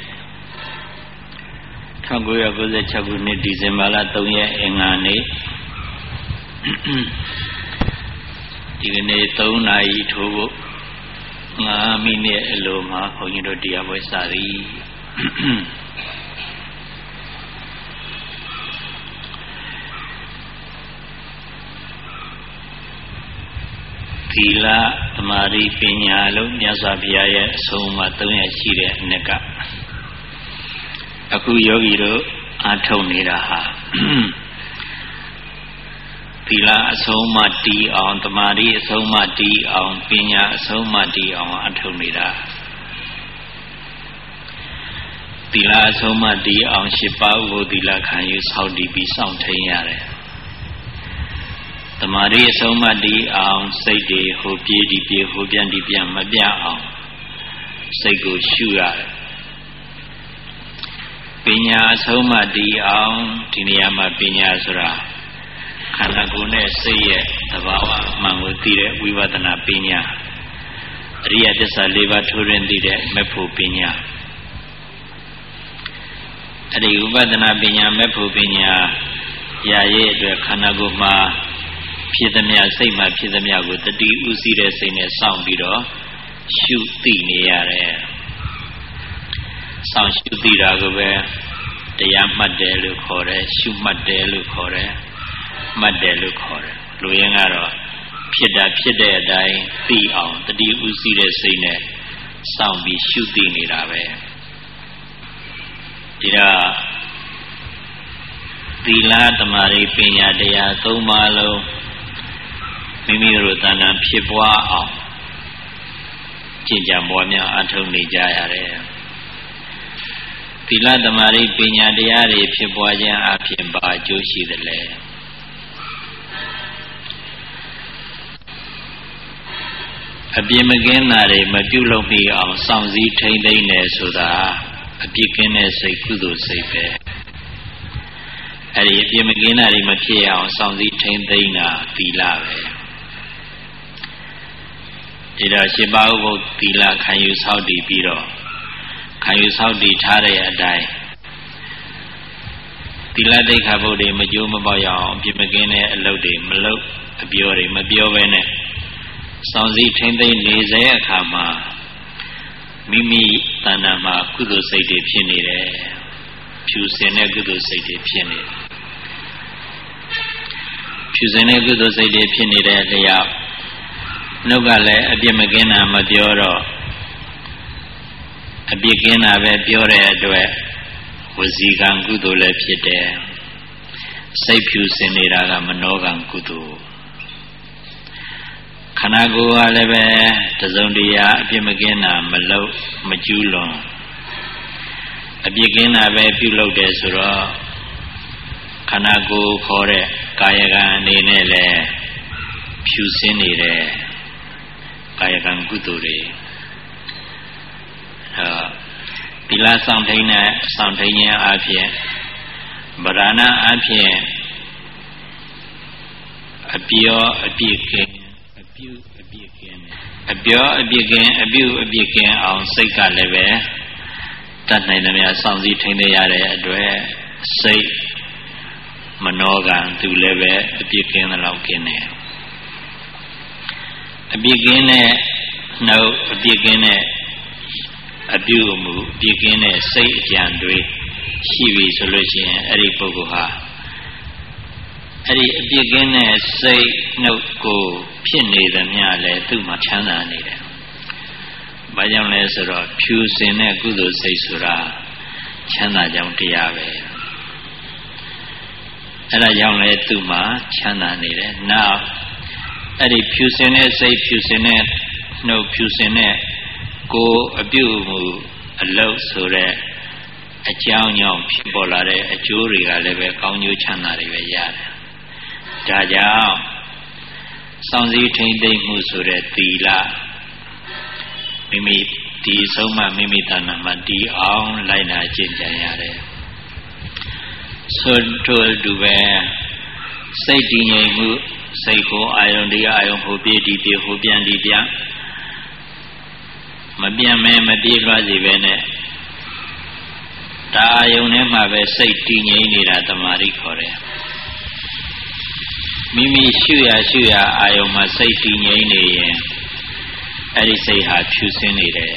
1996ခုနှစ်ဒီဇင်ဘာလ3ရက်အင်္ဂါနေ့ဒီကနေ့3နာရီထိုးဖို့5မိနစ်အလိုမှာဘုန်းကြီးတို့တရားပွဲစသည်သီလသမာဓိပညာလို့မြတ်စွာဘုရားရဲ့အဆုံးအမ3ရက်ရှိတဲ့အနှစ်ကအခုယောဂီတို့အားထုတ်နေတာဟာသီလအဆုံးမတည်အောင်တမာရီအဆုံးမတည်အောင်ပညာအဆုံးမတည်အောင်အထောက်နေတာသီလအဆုံးမတည်အောင်၈ပါးကိုသီလခံယူဆောက်တည်ပြီးစောင့်ထိန်ရတယ်တမာရီအဆုံးမတည်အောင်စိတ်တွေဟိုပြေးဒီပြေးဟိုပြန်ဒီပြန်မပြအောင်စိတ်ကိုရှုရတယ်ပညာအဆုံးမတည်အောင်ဒီနေရာမှာပညာဆိုတာခန္ဓာကိုယ်နဲ့စိတ်ရဲ့သဘာဝမှန်ကိုသိတဲ့ဝိပဿနာပညာအရိယသစ္စာ၄ပါးထိုးရင်းသိတဲ့မေဖို့ပညာအဲ့ဒီဝိပဿနာပညာမေဖို့ပညာရရဲ့အတွက်ခန္ဓာကိုယ်မှာဖြစ်သမျှစိတ်မှာဖြစ်သမျှကိုတတိဥသိတဲ့စိတ်နဲ့စောင့်ပြီးတော့ရှုသိနေရတယ်စောင့်ရှုသိတာကိုပဲတရားမှတ်တယ်လို့ခေါ်တယ်ရှုမှတ်တယ်လို့ခေါ်တယ်မှတ်တယ်လို့ခေါ်တယ်လူရင်းကတော့ဖြစ်တာဖြစ်တဲ့အတိုင်းသိအောင်တတိဥသိတဲ့စိတ်နဲ့စောင့်ပြီးရှုသိနေတာပဲဒီတော့သီလသမာဓိပညာတရား၃ပါးလုံးမိမိတို့တဏ္ဍာဖြစ်ပွားအောင်ကျင့်ကြံပွားများအထောက်နေကြရတယ်သီလသမာဓိပညာတရားတွေဖြစ်ပွားခြင်းအပြင်ဘာအကျိုးရှိသလဲအပြစ်မကင်းတာတွေမပြုလုပ်မိအောင်စောင့်စည်းထိန်းသိမ်းနေဆိုတာအပြစ်ကင်းတဲ့စိတ်ကုသိုလ်စိတ်ပဲအဲ့ဒီအပြစ်မကင်းတာတွေမဖြစ်အောင်စောင့်စည်းထိန်းသိမ်းတာသီလပဲဒီတော့၈ပါးဥပုသ်သီလခံယူဆောက်တည်ပြီးတော့ခံယူဆောက်တည်ထားတဲ့အတိုင်းသီလတိက္ခာပုဒ်တွေမကြိုးမပေါက်ရအောင်အပြစ်မကင်းတဲ့အလုပ်တွေမလုပ်အပြောတွေမပြောဘဲနဲ့စောင့်စည်းထိန်းသိမ်းနေစေအခါမှာမိမိတဏ္ဍာမှာကုသိုလ်စိတ်တွေဖြစ်နေတယ်ဖြူစင်တဲ့ကုသိုလ်စိတ်တွေဖြစ်နေတယ်ဖြူစင်တဲ့ကုသိုလ်စိတ်တွေဖြစ်နေတဲ့တရားနှုတ်ကလည်းအပြစ်မကင်းတာမပြောတော့အပြစ်ကင်းတာပဲပြောတဲ့အတွက်ဝစီကံကုသိုလ်လည်းဖြစ်တယ်စိတ်ဖြူစင်နေတာကမနောကံကုသိုလ်ခန္ဓာကိုယ်ကလည်းပဲတစုံတရာအပြစ်မကင်းတာမလုပ်မကျူးလွန်အပြစ်ကင်းတာပဲပြုလုပ်တယ်ဆိုတော့ခန္ဓာကိုယ်ခေါ်တဲ့ကာယကံအနေနဲ့လည်းဖြူစင်နေတယ်ကာယကံကုသိုလ်တွေသီလဆောင်ထိန်နဲ့ဆောင်ထိန်ခြင်းအပြင်ဗရဏအပြင်အပြောအပြစ်ကင်းအပြုအပြစ်ကင်းအပြောအပြစ်ကင်းအပြုအပြစ်ကင်းအောင်စိတ်ကလည်းပဲတတ်နိုင်သမျှစောင့်စည်းထိန်းသိမ်းရတဲ့အတွက်စိတ်မနောကံသူလည်းပဲအပြစ်ကင်းသလောက်ကင်းတယ်အပြစ်ကင်းတဲ့နှုတ်အပြစ်ကင်းတဲ့အပြုအမူအပြစ်ကင်းတဲ့စိတ်အကြံတွေရှိပြီဆိုလို့ရှိရင်အဲ့ဒီပုဂ္ဂိုလ်ဟာအဲ့ဒီအပြစ်ကင်းတဲ့စိတ်နှုတ်ကိုဖြစ်နေသမျှလဲသူ့မှာချမ်းသာနေတယ်။ဘာကြောင့်လဲဆိုတော့ဖြူစင်တဲ့ကုသိုလ်စိတ်ဆိုတာချမ်းသာကြောင်းတရားပဲ။အဲ့ဒါကြောင့်လဲသူ့မှာချမ်းသာနေတယ်။နောက်အဲ့ဒီဖြူစင်တဲ့စိတ်ဖြူစင်တဲ့နှုတ်ဖြူစင်တဲ့ကိုယ်အပြုအမူအလုပ်ဆိုတဲ့အကြောင်းကြောင့်ဖြစ်ပေါ်လာတဲ့အကျိုးတွေကလည်းပဲကောင်းကျိုးချမ်းသာတွေပဲရတယ်။ဒါကြောင့်စောင့်စည်းထိန်းသိမ်းမှုဆိုတဲ့သီလမိမိဒီဆုံးမမိမိတဏ္ဍာမှာတည်အောင်လိုက်နာကျင့်ကြံရတယ်။ဆိုတို့တူပဲစိတ်တည်ငြိမ်မှုစိတ်ကိုအာယုန်တရားအာယုန်ဟိုပြေးဒီပြေးဟိုပြန်ဒီပြန်မပြတ်မဲမပြေးလွှားစီပဲနဲ့ဒါအာယုန်ထဲမှာပဲစိတ်တည်ငြိမ်နေတာတမာရီခေါ်တယ်မိမိရှုရအာယုန်မှာစိတ်တည်ငြိမ်နေရင်အဲ့ဒီစိတ်ဟာဖြူစင်းနေတယ်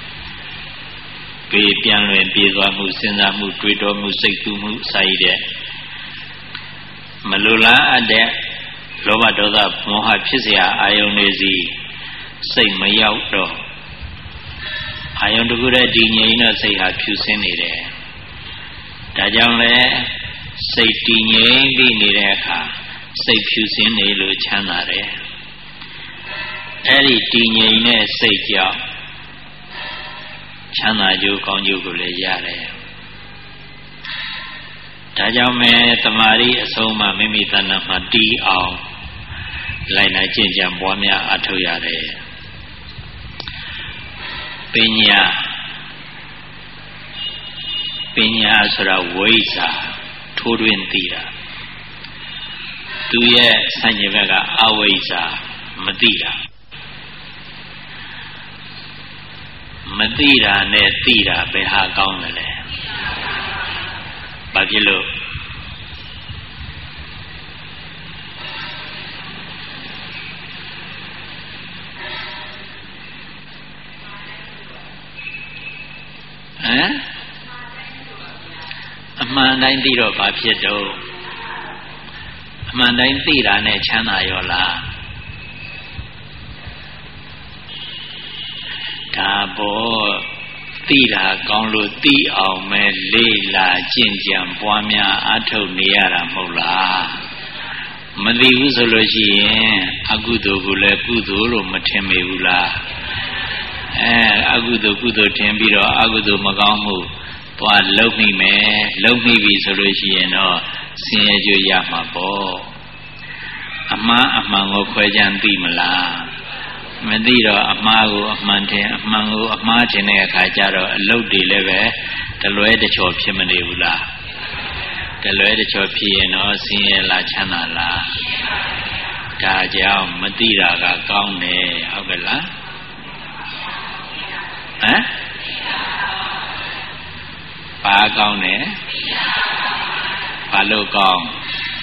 ပြေးပြန်လွင်ပြေးသွားမှုစဉ်းစားမှုတွေးတောမှုစိတ်ကူးမှုစာရည်တဲ့မလိုလားအပ်တဲ့လောဘဒေါသမောဟဖြစ်เสียအာယုန်တွေစီစိတ်မရောက်တော့အာယုန်တကူတဲ့ဒီငြိမ်တော့စိတ်ဟာဖြူစင်းနေတယ်ဒါကြောင့်လဲစိတ်တည်ငြိမ်ပြီးနေတဲ့အခါစိတ်ဖြူစင်နေလို့ချမ်းသာတယ်အဲ့ဒီတည်ငြိမ်တဲ့စိတ်ကြောင့်ချမ်းသာကြိုးကောင်းကြိုးကိုလည်းရတယ်ဒါကြောင့်မဲတမာရီအဆုံးမှမိမိတဏ္ဍာမှာတည်အောင်လိုက်နာကျင့်ကြံပွားများအထောက်ရတယ်ပညာဆိုတာဝိဇ္ဇာထိုးတွင်းသိတာသူရဲ့ဆန့်ကျင်ဘက်ကအဝိဇ္ဇာမသိတာမသိတာနဲ့သိတာဘယ်ဟာကောင်းတယ်လဲဘာဖြစ်လို့အမှန်တိုင်းသိတော့ဘာဖြစ်တော့အမှန်တိုင်းသိတာနဲ့ချမ်းသာရောလားဒါဘောသိတာကောင်းလို့သိအောင်ပဲလေးလာကျင့်ကြံပွားများအားထုတ်နေရတာမဟုတ်လားမသိဘူးဆိုလို့ရှိရင်အကုသိုလ်ကိုလည်းကုသိုလ်လို့မထင်မိဘူးလားအကုသိုလ်ကုသိုလ်ထင်ပြီးတော့အကုသိုလ်မကောင်းမှုသွားလုံမိမယ်လုံမိပြီဆိုလို့ရှိရင်တော့ဆင်းရဲကြွရမှာပေါ့အမှားအမှန်ကိုခွဲခြားသိမလားမသိတော့အမှားကိုအမှန်ထင်အမှန်ကိုအမှားထင်တဲ့အခါကျတော့အလုတ်တွေလည်းပဲတလွဲတချော်ဖြစ်မနေဘူးလားတလွဲတချော်ဖြစ်ရင်တော့ဆင်းရဲလားချမ်းသာလားဒါကြောင့်မသိတာကကောင်းတယ်ဟုတ်ကဲ့လားဘာကောင်းတယ်ဘာလို့ကောင်း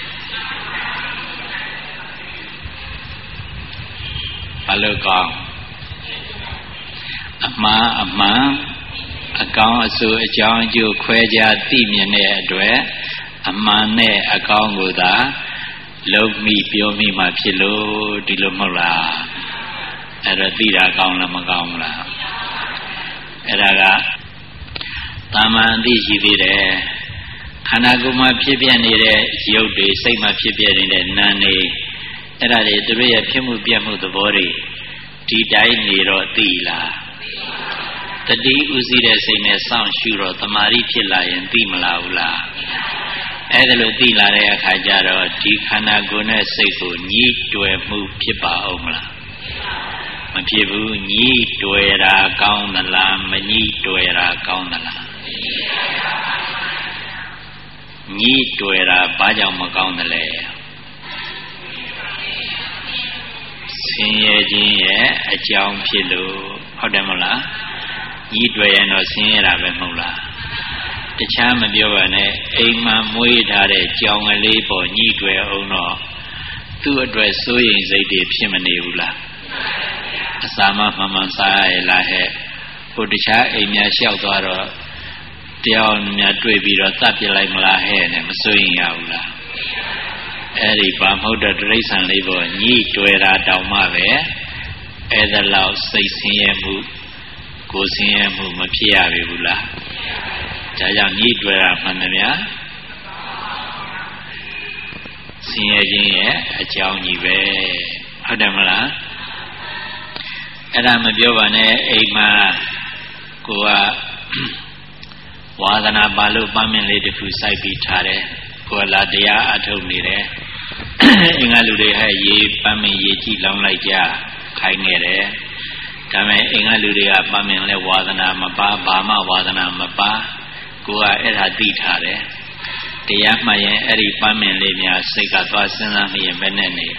ဘာလို့ကောင်းအမှားအမှန်အကောင်းအဆိုးအကြောင်းအကျိုးခွဲခြားသိမြင်တဲ့အတွက်အမှန်နဲ့အကောင်းကိုသာလုံးမိပြောမိမှဖြစ်လို့ဒီလိုမဟုတ်လားအဲ့တော့သိတာကောင်းလားမကောင်းလားအဲ့ဒါကတာမန်အသိရှိသေးတယ်ခန္ဓာကိုယ်မှာဖြစ်ပြနေတဲ့ရုပ်တွေစိတ်မှာဖြစ်ပြနေတဲ့နာမ်တွေအဲ့ဒါတွေသူတို့ရဲ့ဖြစ်မှုပြတ်မှုသဘောတွေဒီတိုင်းနေတော့သိလားတတိဥသိတဲ့စိတ်နဲ့စောင့်ရှုတော့တမာရီဖြစ်လာရင်သိမလားဘူးလားအဲ့ဒါလို့သိလာတဲ့အခါကျတော့ဒီခန္ဓာကိုယ်နဲ့စိတ်ကိုညှိတွယ်မှုဖြစ်ပါအောင်မလားမဖြစ်ဘူးညှိတွယ်တာကောင်းသလားမညှိတွယ်တာကောင်းသလားညှိတွယ်တာဘာကြောင့်မကောင်းသလဲဆင်းရဲခြင်းရဲ့အကြောင်းဖြစ်လို့ဟုတ်တယ်မဟုတ်လားညှိတွယ်ရင်တော့ဆင်းရဲတာပဲမဟုတ်လားတခြားမပြောပါနဲ့အိမ်မှာမွေးထားတဲ့ကြောင်ကလေးပေါ်ညှိတွယ်အောင်တော့သူ့အတွက်စိုးရိမ်စိတ်တွေဖြစ်မနေဘူးလားအစာမမှန်စားရလားဟဲ့ဟိုတခြားအိမ်များလျှောက်သွားတော့တရားများတွေ့ပြီးတော့သတ်ပြလိုက်မလားဟဲ့နဲ့မစိုးရင်ရဘူးလားအဲ့ဒီဘာမဟုတ်တဲ့တိရစ္ဆာန်လေးပေါ်ညှိတွယ်တာတောင်မှပဲအဲ့ဒါလောက်စိတ်ဆင်းရဲမှုကိုယ်ဆင်းရဲမှုမဖြစ်ရပြီဘူးလားဒါကြောင့်ညှိတွယ်တာမှန်တယ်များဆင်းရဲခြင်းရဲ့အကြောင်းကြီးပဲဟုတ်တယ်မလားအဲ့ဒါမပြောပါနဲ့အိမ်မှာကိုကဝါသနာပါလို့ပန်းမင်းလေးတစ်ခုစိုက်ပြီးထားတယ်ကိုလာတရားအထုတ်နေတယ်အင်္ဂါလူတွေဟဲ့ရေပန်းမင်းရေကြည့်လောင်းလိုက်ကြခိုင်းခဲ့တယ်ဒါပေမဲ့အင်္ဂါလူတွေကပန်းမင်းလဲဝါသနာမပါဘာမှဝါသနာမပါကိုကအဲ့ဒါသိထားတယ်တရားမှရင်အဲ့ဒီပန်းမင်းလေးများစိတ်ကသွားစဉ်းစားနေရင်ဘယ်နဲ့နေ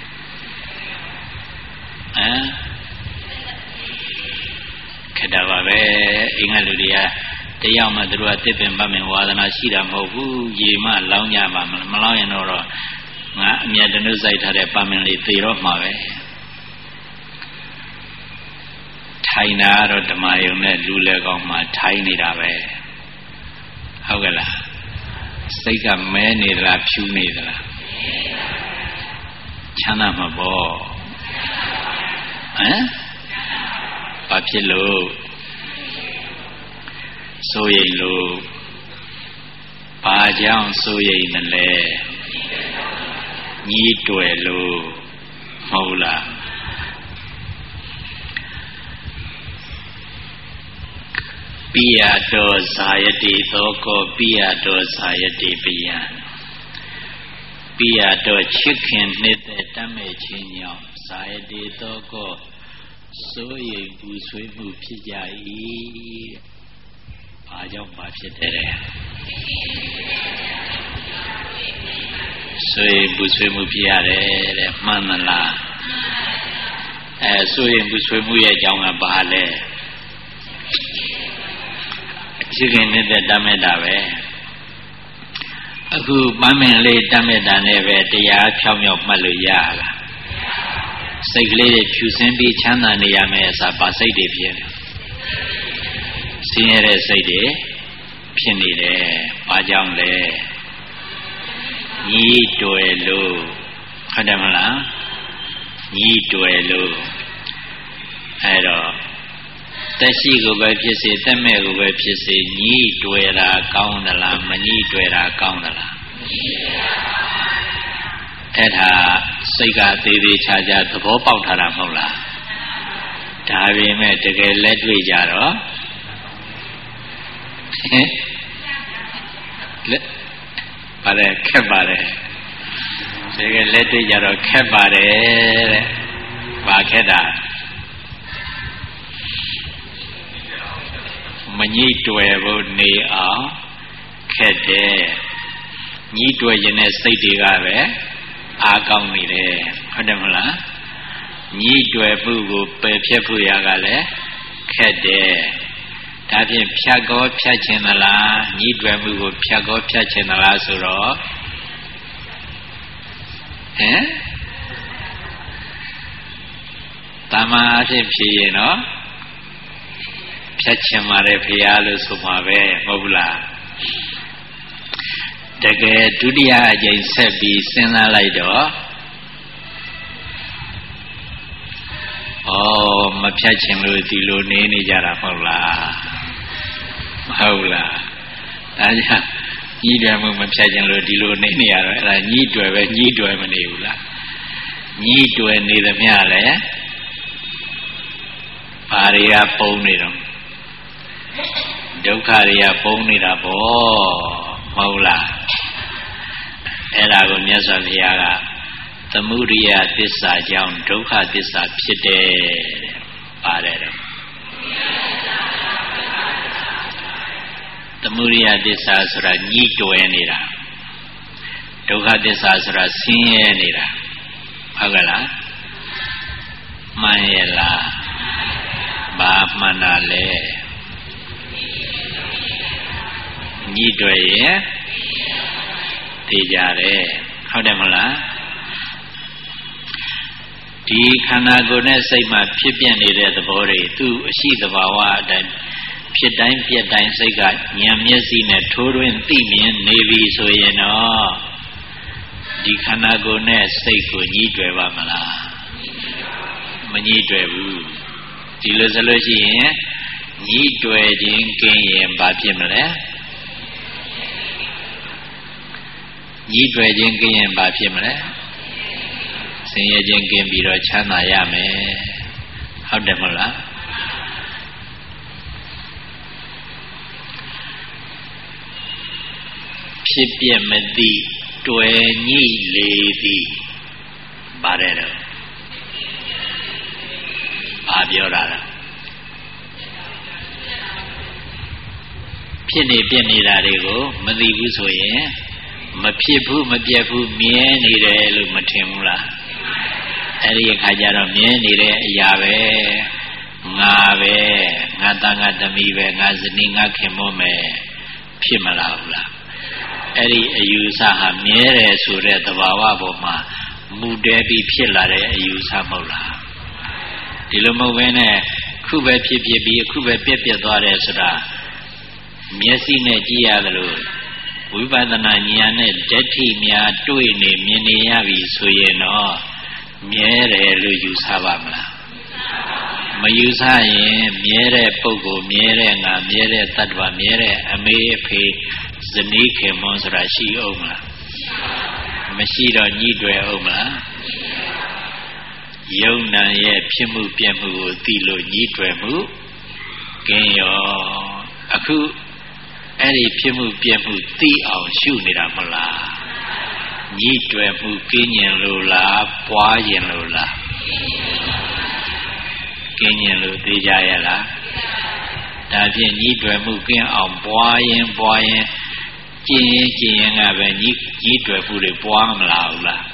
ခက်တာပါပဲအင်္ဂါလူတွေကတရားမှသူတို့ကတစ်ပင်ပန်းမင်းဝါသနာရှိတာမဟုတ်ဘူးရေမှလောင်းကြပါမလောင်းရင်တော့ငါအမြတ်တနုစိုက်ထားတဲ့ပန်းမင်းလေးသေတော့မှာပဲထိုင်တာတော့ဓမ္မယုံနဲ့လူလေကောင်းမှထိုင်နေတာပဲဟုတ်ကဲ့လားစိတ်ကမဲနေသလားဖြူနေသလားချမ်းသာမှာပေါ့ဘာဖြစ်လို့စိုးရိမ်လို့ဘာကြောင့်စိုးရိမ်တယ်လဲညီးတွယ်လို့မဟုတ်လားပိယတောဇာယတိသောကောပိယတောဇာယတိပယံပိယတောချစ်ခင်နှစ်သက်တတ်မဲ့ခြင်းကြောင့်ဇာယတိသောကောစိုးရိမ်ပူဆွေးမှုဖြစ်ကြ၏ဘာကြောင့်ဖြစ်တယ်စိုးရိမ်ပူဆွေးမှုဖြစ်ရတယ်တဲ့မှန်မလားစိုးရိမ်ပူဆွေးမှုရဲ့အကြောင်းကဘာလဲချစ်ခင်နေတဲ့တတ်မဲ့တာပဲအခုပန်းမင်လေးတတ်မဲ့တာနဲ့ပဲတရားဖြောင်းမြောက်မှတ်လို့ရလားစိတ်ကလေးတွေဖြူစင်းပြီးချမ်းသာနေရမယ်အစားပါစိတ်တွေဖြစ်နေဆင်းရဲတဲ့စိတ်တွေဖြစ်နေတယ်ဘာကြောင့်လဲညီးတွယ်လို့ဟုတ်တယ်မလားညီးတွယ်လို့အဲ့တော့တက်ရှိကိုပဲဖြစ်စေတက်မဲ့ကိုပဲဖြစ်စေညီးတွယ်တာကောင်းသလားမညီးတွယ်တာကောင်းသလားအဲ့ဒါစိတ်ကသေးသေးချာချာသဘောပေါက်ထားတာမဟုတ်လားဒါပေမဲ့တကယ်လက်တွေ့ကြတော့လက်ပါတယ်ခက်ပါတယ်တကယ်လက်တွေ့ကြတော့ခက်ပါတယ်တဲ့ဘာခက်တာမညှိတွယ်ဖို့နေအောင်ခက်တယ်ညှိတွယ်ခြင်းနဲ့စိတ်တွေကပဲအားကောင်းနေတယ်ဟုတ်တယ်မလားညှိတွယ်မှုကိုပယ်ဖြတ်ဖို့ရကလည်းခက်တယ်ဒါဖြင့်ဖြတ်ကောဖြတ်ခြင်းသလားညှိတွယ်မှုကိုဖြတ်ကောဖြတ်ခြင်းသလားဆိုတော့တမန်အဖြစ်ဖြစ်ရင်တော့ဖြတ်ခြင်းပါတယ်ဖေရလို့ဆိုမှာပဲမဟုတ်လားတကယ်ဒုတိယအကြိမ်ဆက်ပြီးစဉ်းစားလိုက်တော့မဖြတ်ခြင်းလို့ဒီလိုနေကြတာမဟုတ်လားမဟုတ်လားဒါကြောင့်ညီးတွယ်မှုမဖြတ်ခြင်းလို့ဒီလိုနေရတော့အဲ့ဒါညီးတွယ်ပဲညီးတွယ်မနေဘူးလားညီးတွယ်နေသမျှလဲဘာတွေကပုံနေတော့ဒုက္ခတွေကပုံနေတာပေါ့မဟုတ်လားအဲ့ဒါကိုမြတ်စွာဘုရားကသမုဒိယသစ္စာကြောင့်ဒုက္ခသစ္စာဖြစ်တယ်တဲ့ပါတယ်တော့သမုဒိယသစ္စာဆိုတာညှိတွယ်နေတာဒုက္ခသစ္စာဆိုတာဆင်းရဲနေတာဟုတ်ကဲ့လားမှန်ရဲ့လားဘာမှန်တာလဲညှိတွယ်ရဲ့သိကြတယ်ဟုတ်တယ်မလားဒီခန္ဓာကိုယ်နဲ့စိတ်မှာဖြစ်ပြနေတဲ့သဘောတွေသူ့အရှိသဘာဝအတိုင်းဖြစ်တိုင်းပြက်တိုင်းစိတ်ကဉာဏ်မျက်စိနဲ့ထိုးထွင်းသိမြင်နေပြီဆိုရင်တော့ဒီခန္ဓာကိုယ်နဲ့စိတ်ကိုညှိတွယ်ပါမလားမညှိတွယ်ဘူးဒီလိုဆိုလို့ရှိရင်ညှိတွယ်ခြင်းကင်းရင်ဘာဖြစ်မလဲညှိတွယ်ခြင်းကင်းရင်ဘာဖြစ်မလဲဆင်းရဲခြင်းကင်းပြီးတော့ချမ်းသာရမယ်ဟုတ်တယ်မဟုတ်လားဖြစ်ပြမသိတွယ်ညှိလေသည်ပါတယ်တော့ဘာပြောတာလဲဖြစ်နေပြနေတာတွေကိုမသိဘူးဆိုရင်မဖြစ်ဘူးမပြတ်ဘူးမြဲနေတယ်လို့မထင်ဘူးလားအဲ့ဒီအခါကျတော့မြဲနေတဲ့အရာပဲငါပဲငါသားငါသမီးပဲငါဇနီးငါခင်မွန်းမယ်ဖြစ်မလားဘူးလားအဲ့ဒီအယူဆဟာမြဲတယ်ဆိုတဲ့သဘာဝပေါ်မှာမူတည်ပြီးဖြစ်လာတဲ့အယူဆမဟုတ်လားဒီလိုမဟုတ်ဘဲနဲ့ခုပဲဖြစ်ဖြစ်ပြီးအခုပဲပြက်ပြက်သွားတယ်ဆိုတာမျက်စိနဲ့ကြည့်ရသလိုဝိပဿနာဉာဏ်နဲ့ဓဋ္ဌိများတွေ့နေမြင်နေရပြီဆိုရင်တော့မြဲတယ်လို့ယူဆပါမလားမယူဆရင်မြဲတဲ့ပုဂ္ဂိုလ်မြဲတဲ့ငါမြဲတဲ့တ attva မြဲတဲ့အမေအဖေဇနီးခင်မွန်းဆိုတာရှိအောင်မလားမမရှိတော့ညှိတွယ်အောင်မလားယုံနာရဲ့ဖြစ်မှုပြက်မှုကိုသိလို့ညှိတွယ်မှုကင်းရောအခုအဲ့ဒီဖြစ်မှုပြက်မှုသိအောင်ရှုနေတာမဟုတ်လားညှိတွယ်မှုကင်းကျင်လို့လားပွားကျင်လို့လားကင်းကျင်လို့သိကြရလားဒါဖြင့်ညှိတွယ်မှုကင်းအောင်ပွားရင်ကျင့်ရင်ကပဲညှိတွယ်မှုတွေပွားမလာဘူးလား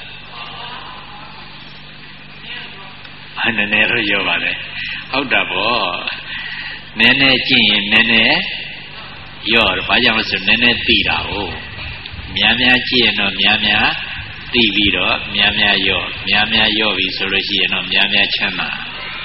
နည်းနည်းတော့ရောပါလေဟုတ်တာပေါ့နည်းနည်းကျင့်ရင်နည်းနည်းရောဘာကြောင့်လဲဆိုနည်းနည်းသိတာဟုတ်များကျင့်ရင်တော့များသိပြီးတော့များရောပြီဆိုလို့ရှိရင်တော့များချမ်းသာ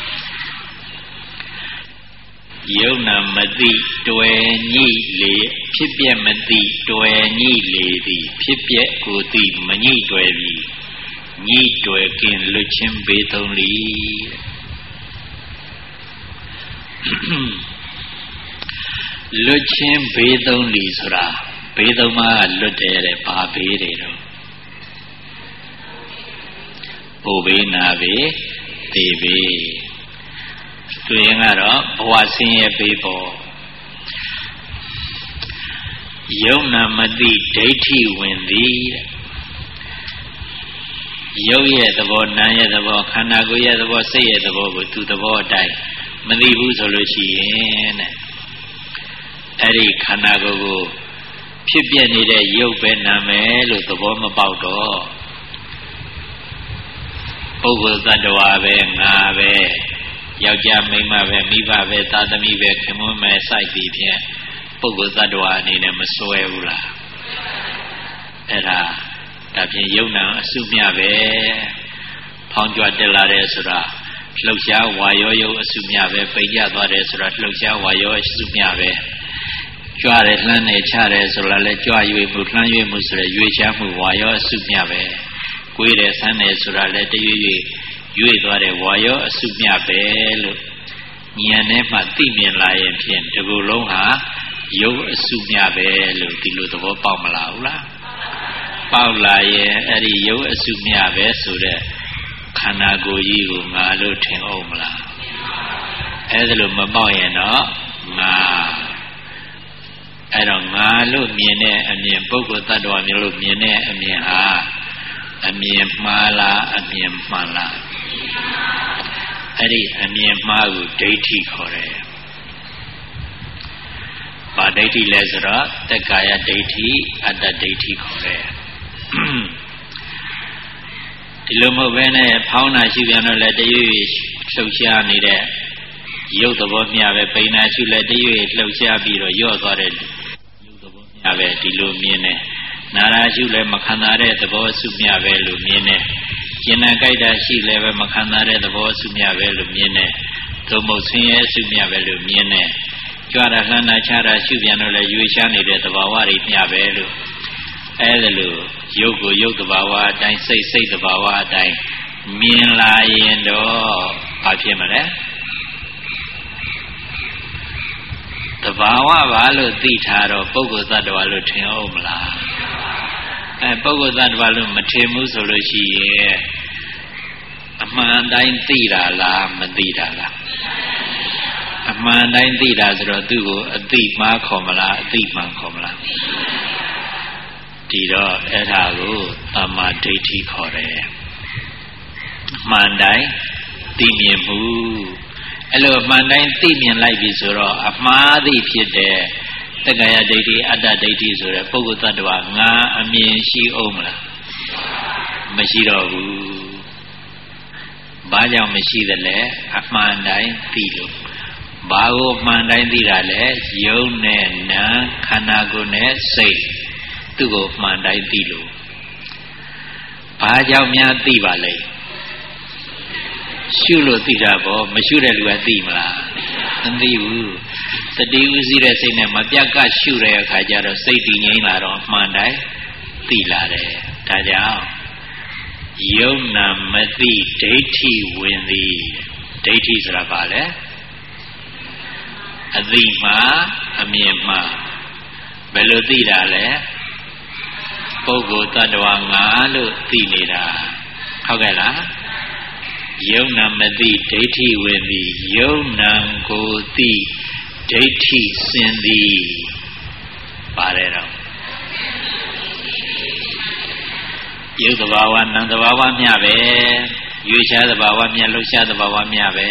ယုံနာမသိတွယ်ညှိလေဖြစ်ပြမသိတွယ်ညှိလေသည်ဖြစ်ပြကိုသိမညှိတွယ်ပြီညှိတွယ်ကင်းလွတ်ချင်းဘေးသုံးလီလွတ်ချင်းဘေးသုံးလီဆိုတာဘေးသုံးပါးကလွတ်တယ်တဲ့ဘာဘေးတွေတော့ဘိုးဘေးနာဘေးသေဘေးတွေ့ရင်ကတော့ဘဝဆင်းရဲဘေးပေါ်ယုံနာမသိဒိဋ္ဌိဝင်သည်ရုပ်ရဲ့သဘောနာမ်ရဲ့သဘောခန္ဓာကိုယ်ရဲ့သဘောစိတ်ရဲ့သဘောကိုသူသဘောအတိုင်းမသိဘူးဆိုလို့ရှိရင်တဲ့အဲ့ဒီခန္ဓာကိုယ်ကိုဖြစ်ပြနေတဲ့ရုပ်ပဲနာမယ်လို့သဘောမပေါက်တော့ပုဂ္ဂိုလ်သတ္တဝါပဲငါပဲယောက်ျားမိန်းမပဲမိဘပဲသာသမီပဲခင်မွန်းမယ်စိုက်ပြီးဖြင့်ပုဂ္ဂိုလ်သတ္တဝါအနေနဲ့မစွဲဘူးလားအဲ့ဒါဖြင့်ယုံနာအစုမြပဲဖောင်းကြွတက်လာတယ်ဆိုတာလှုပ်ရှားဝါရောယုံအစုမြပဲပိတ်ကျသွားတယ်ဆိုတာလှုပ်ရှားဝါရောအစုမြပဲကြွတယ်လှမ်းတယ်ချတယ်ဆိုတာလဲကြွ၍မှုလှမ်း၍မှုဆိုရရွေချမှုဝါရောအစုမြပဲကိုယ်တယ်ဆန်းတယ်ဆိုတာလဲတရွေ့ရွေ့သွားတယ်ဝါရောအစုမြပဲလို့ဉာဏ်နဲ့မှသိမြင်လာရင်ဖြင့်ဒီလိုလုံးဟာယုံအစုမြပဲလို့ဒီလိုသဘောပေါက်မလားဘူးလားပေါက်လာရင်အဲ့ဒီယုံအစုမြပဲဆိုတဲ့ခန္ဓာကိုယ်ကြီးကိုငါလို့ထင်အောင်မလားအဲ့ဒါလို့မပေါက်ရင်တော့ငါအဲ့တော့ငါလို့မြင်တဲ့အမြင်ပုဂ္ဂိုလ်တ attva မျိုးလို့မြင်တဲ့အမြင်ဟာအမြင်မှားလားအမြင်မှန်လားအဲ့ဒီအမြင်မှားကိုဒိဋ္ဌိခေါ်တယ်။ဘာဒိဋ္ဌိလဲဆိုတော့တက္ကာယဒိဋ္ဌိအတ္တဒိဋ္ဌိခေါ်တယ်။ဒီလိုမဟုတ်ဘဲနဲ့ဖောင်းတာရှိပြန်တော့လည်းတရွေ့လှုပ်ရှားနေတဲ့ရုပ်သဘောမျှပဲပိန်တာရှိလည်းတရွေ့လှုပ်ရှားပြီးတော့ရော့သွားတဲ့ရုပ်သဘောမျှပဲဒီလိုမြင်တယ်။နာရာရှိလည်းမခံစားတဲ့သဘောစုမျှပဲလို့မြင်တယ်။ကျင်နာကြိုက်တာရှိလည်းပဲမခံစားတဲ့သဘောစုမျှပဲလို့မြင်တယ်။သို့မဟုတ်ဆင်းရဲစုမျှပဲလို့မြင်တယ်။ကြွားတာလှမ်းတာချတာရှိပြန်တော့လည်းရွေ့ရှားနေတဲ့သဘာဝတွေမျှပဲလို့အဲ့ဒါလို့ရုပ်ကိုရုပ်သဘာဝအတိုင်းစိတ်သဘာဝအတိုင်းမြင်လာရင်တော့ဘာဖြစ်မလဲသဘာဝပါလို့သိထားတော့ပုဂ္ဂိုလ်သတ္တဝါလို့ထင်အောင်မလားပုဂ္ဂိုလ်သတ္တဝါလို့မထင်ဘူးဆိုလို့ရှိရင်အမှန်တိုင်းသိတာလားမသိတာလားအမှန်တိုင်းသိတာဆိုတော့သူ့ကိုအသိမှားခေါ်မလားအသိမှန်ခေါ်မလားဒီတော့အဲ့ဒါကိုသမ္မာဒိဋ္ဌိခေါ်တယ်အမှန်တိုင်းသိမြင်မှုအဲ့လိုအမှန်တိုင်းသိမြင်လိုက်ပြီဆိုတော့အမှားသိဖြစ်တဲ့တက္ကာယဒိဋ္ဌိအတ္တဒိဋ္ဌိဆိုတဲ့ပုဂ္ဂိုလ်သတ္တဝါငါအမြင်ရှိအောင်မလားမရှိတော့ဘူးဘာကြောင့်မရှိသလဲအမှန်တိုင်းသိလို့ဘာကိုအမှန်တိုင်းသိတာလဲယုံနဲ့နာခန္ဓာကိုယ်နဲ့စိတ်သူ့ကိုအမှန်တိုင်းသိလို့ဘာကြောင့်များသိပါလဲရှုလို့သိတာပေါ့မရှုတဲ့လူကသိမလားမသိဘူးတတိဥစည်းတဲ့စိတ်နဲ့မပြတ်ကရှုတဲ့အခါကျတော့စိတ်တည်ငြိမ်လာတော့အမှန်တိုင်းသိလာတယ်ဒါကြောင့်ယုံနာမသိဒိဋ္ဌိဝင်သည်ဒိဋ္ဌိဆိုတာဘာလဲအသိမှအမြင်မှဘယ်လိုသိတာလဲပုဂ္ဂိုလ်တ attva ငါလို့သိနေတာဟုတ်ကဲ့လားယုံနာမသိဒိဋ္ဌိဝင်သည်ယုံနာကိုသိဒိဋ္ဌိစင်သည်ပါတယ်တော့ယုတ်တဘာဝနံတဘာဝမျှပဲရွေရှားတဘာဝမျှလှုပ်ရှားတဘာဝမျှပဲ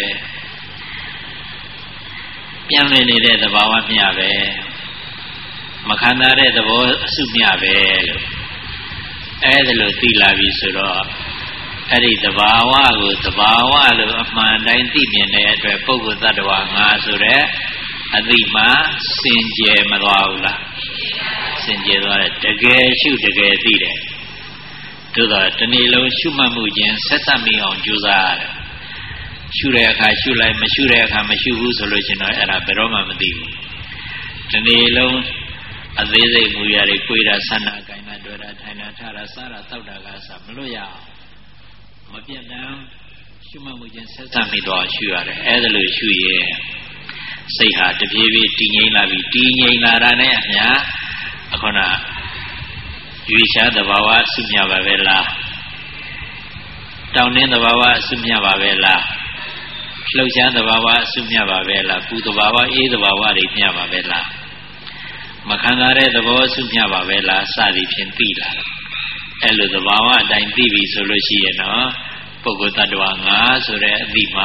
ပြန်လည်နေတဲ့တဘာဝမျှပဲမခံစားတဲ့သဘောအစုမျှပဲလို့အဲ့ဒါလို့သိလာပြီဆိုတော့အဲ့ဒီတဘာဝကိုတဘာဝလို့အမှန်တိုင်းသိမြင်တဲ့အတွက်ပုဂ္ဂိုလ်သတ္တဝါငါဆိုတဲ့အသိမှစင်ကြယ်မသွားဘူးလားစင်ကြယ်သွားတယ်တကယ်ရှုတကယ်သိတယ်သို့တော့တနေ့လုံးရှုမှတ်မှုချင်းဆက်ဆက်မိအောင်ကြိုးစားရတယ်ရှုတဲ့အခါရှုလိုက်မရှုတဲ့အခါမရှုဘူးဆိုလို့ရှိရင်တော့အဲ့ဒါဘယ်တော့မှမသိဘူးတနေ့လုံးအသေးစိတ်မူရတွေကိုယ်တာဆန္ဒကိုင်းတာတွေ့တာထိုင်တာထတာစားတာတောက်တာကစမလွတ်ရအောင်မပြတ်တမ်းရှုမှတ်မှုချင်းဆက်ဆက်မိတော့ရှုရတယ်အဲ့ဒါလို့ရှုရင်စိတ်ဟာတပြေးပြေးတည်ငြိမ်လာပြီတည်ငြိမ်လာတာနဲ့အမျှအခုနရွေရှားသဘာဝအစုမြပါပဲလားတောင်းတင်းသဘာဝအစုမြပါပဲလားလှုပ်ရှားသဘာဝအစုမြပါပဲလားပူသဘာဝအေးသဘာဝတွေမြပါပဲလားမခံစားတဲ့သဘောအစုမြပါပဲလားစသည်ဖြင့်သိလာအဲ့လိုသဘာဝအတိုင်းသိပြီဆိုလို့ရှိရင်တော့ပုဂ္ဂိုလ်တ attva ငါဆိုတဲ့အသိမှ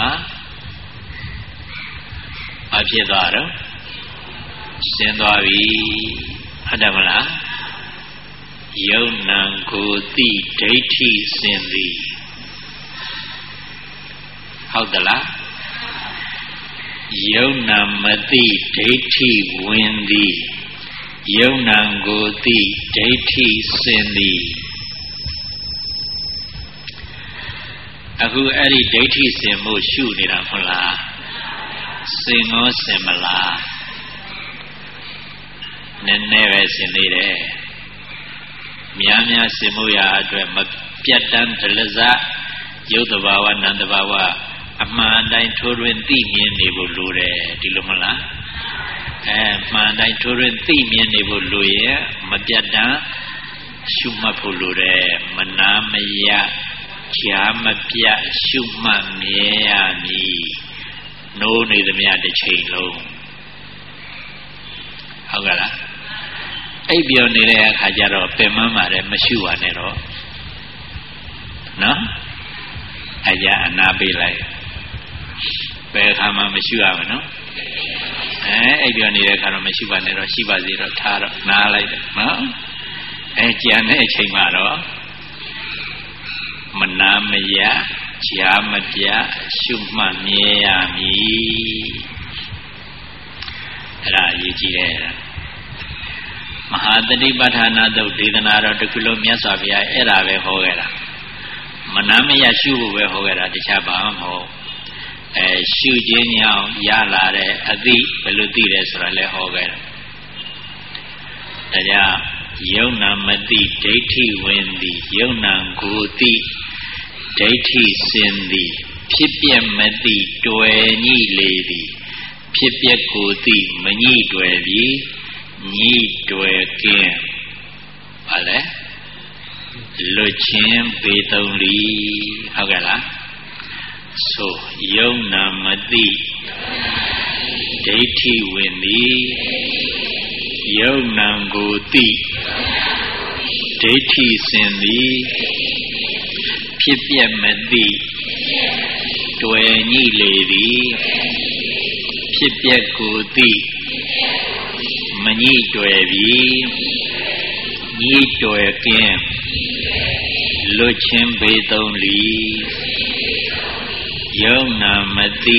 အဖြစ်သွားတော့ရှင်းသွားပြီဟုတ်တယ်မလားယုံနံကိုသိဒိဋ္ဌိစင်သည်ဟုတ်သလားယုံနံမသိဒိဋ္ဌိဝင်သည်ယုံနံကိုသိဒိဋ္ဌိစင်သည်အခုအဲ့ဒီဒိဋ္ဌိစင်မှုရှုနေတာမဟုတ်လားစင်ရောစင်မလားနည်းနည်းပဲစင်နေတယ်များများစင်မှုရာအတွက်မပြတ်တမ်းဒလဇယုတ်တဘာဝနံတဘာဝအမှန်တိုင်းထိုးတွင်သိမြင်နေဖို့လိုတယ်ဒီလိုမလားမှန်တိုင်းထိုးတွင်သိမြင်နေဖို့လိုရင်မပြတ်တမ်းရှုမှတ်ဖို့လိုတယ်မနာမရရှားမပြတ်ရှုမှတ်မြဲရမည်နိုးနေသမျှတစ်ချိန်လုံးဟုတ်ကဲ့လားအိပ်ပျော်နေတဲ့အခါကျတော့ပင်မပါတယ်မရှုပါနဲ့တော့နော်အကြအနာပေးလိုက်ဘယ်အခါမှမရှုရဘူးနော်အိပ်ပျော်နေတဲ့အခါတော့မရှုပါနဲ့တော့ရှိပါစေတော့ထားတော့နားလိုက်တယ်နော်ကြံတဲ့အချိန်မှာတော့မနာမရရှားမပြရှုမှတ်မြဲရမည်အဲ့ဒါအရေးကြီးတယ်မဟာတတိပဋ္ဌာနာသုတ်ဒေသနာတော်တစ်ခုလုံးမြတ်စွာဘုရားအဲ့ဒါပဲဟောခဲ့တာမနာမရရှုဖို့ပဲဟောခဲ့တာတခြားဘာမှမဟုတ်ရှုခြင်းကြောင့်ရလာတဲ့အသိဘယ်လိုသိတယ်ဆိုတာလည်းဟောခဲ့တာဒါကြောင့်ယုံနာမသိဒိဋ္ဌိဝင်သည်ယုံနာကိုသိဒိဋ္ဌိစင်သည်ဖြစ်ပြမသိတွေ့ညှိလေသည်ဖြစ်ပြကိုသိမညှိတွေ့ပြီညှိတွေ့ကင်းဘာလဲလွတ်ချင်းပေတုံလီဟုတ်ကဲ့လားဆိုယုံနာမသိဒိဋ္ဌိဝင်သည်ယုံနာကိုသိဒိဋ္ဌိစင်သည်ဖြစ်ပြမသိတွေ့ညှိလေသည်ဖြစ်ပြကိုသိမညှိတွေ့ပြီညှိတွေ့ကင်းလွတ်ချင်းပေတုံလီယုံနာမသိ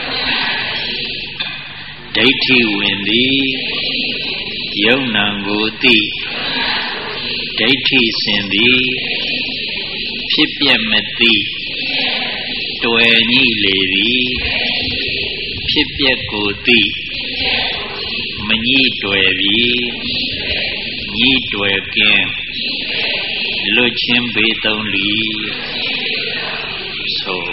ဒိဋ္ဌိဝင်သည်ယုံနာကိုသိဒိဋ္ဌိစင်သည်ဖြစ်ပြမသိတွေ့ညှိလေသည်ဖြစ်ပြကိုသိမညှိတွေ့ပြီညှိတွေ့ကင်းလွတ်ချင်းပေတုံလီဆို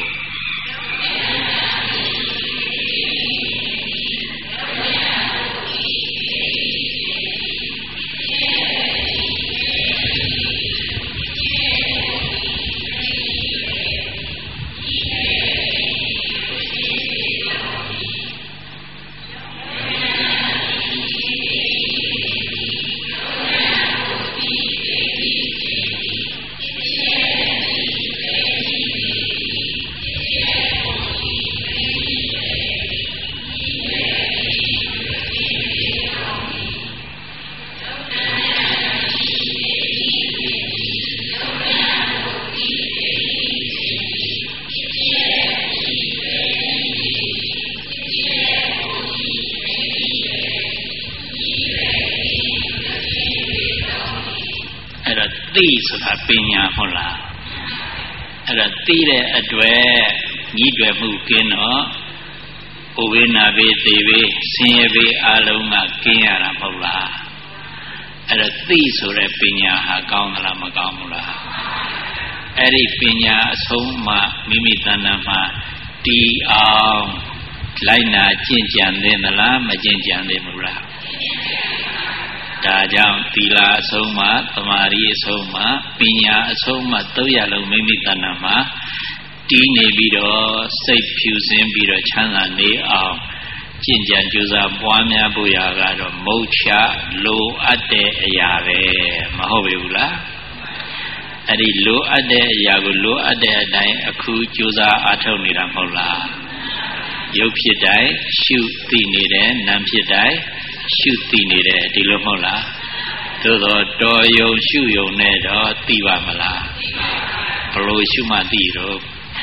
သိဆိုတာပညာဟုတ်လားအဲ့ဒါသိတဲ့အတွက်ညီးတွယ်မှုကင်းတော့ဥဝေနာဘေးတေဘေးဆင်းရဲဘေးအလုံးကကင်းရတာမဟုတ်လားအဲ့ဒါသိဆိုတဲ့ပညာဟာကောင်းသလားမကောင်းဘူးလားအဲ့ဒီပညာအဆုံးမှမိမိတဏ္ဍာမှာတည်အောင်လိုက်နာကျင့်ကြံသင့်သလားမကျင့်ကြံသင့်ဘူးလားဒါကြောင့်သီလအဆုံးမှသမာဓိအဆုံးမှပညာအဆုံးမှ၃ရလုံးမိမိတဏ္ဍာမှာတည်နေပြီးတော့စိတ်ဖြူစင်ပြီးတော့ချမ်းသာနေအောင်ကျင့်ကြံကြိုးစားပွားများဖို့ရကတော့မုတ်ချလိုအပ်တဲ့အရာပဲမဟုတ်ပြီဘူးလားအဲ့ဒီလိုအပ်တဲ့အရာကိုလိုအပ်တဲ့အတိုင်းအခုကြိုးစားအားထုတ်နေတာမဟုတ်လားရုပ်ဖြစ်တိုင်းရှုသိနေတယ်နာမ်ဖြစ်တိုင်းရှုသိနေတယ်ဒီလိုမဟုတ်လားသို့တော့တော်ယုံရှုယုံနဲ့တော့သိပါမလားဘလို့ရှုမှသိတော့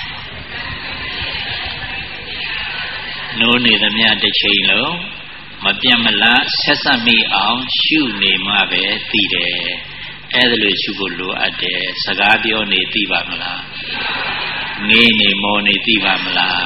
နိုးနေသမျှတစ်ချိန်လုံးမပြတ်မလားဆက်ဆက်မိအောင်ရှုနေမှပဲသိတယ်အဲ့ဒါလို့ရှုဖို့လိုအပ်တယ်စကားပြောနေသိပါမလားနေနေမောနေသိပါမလား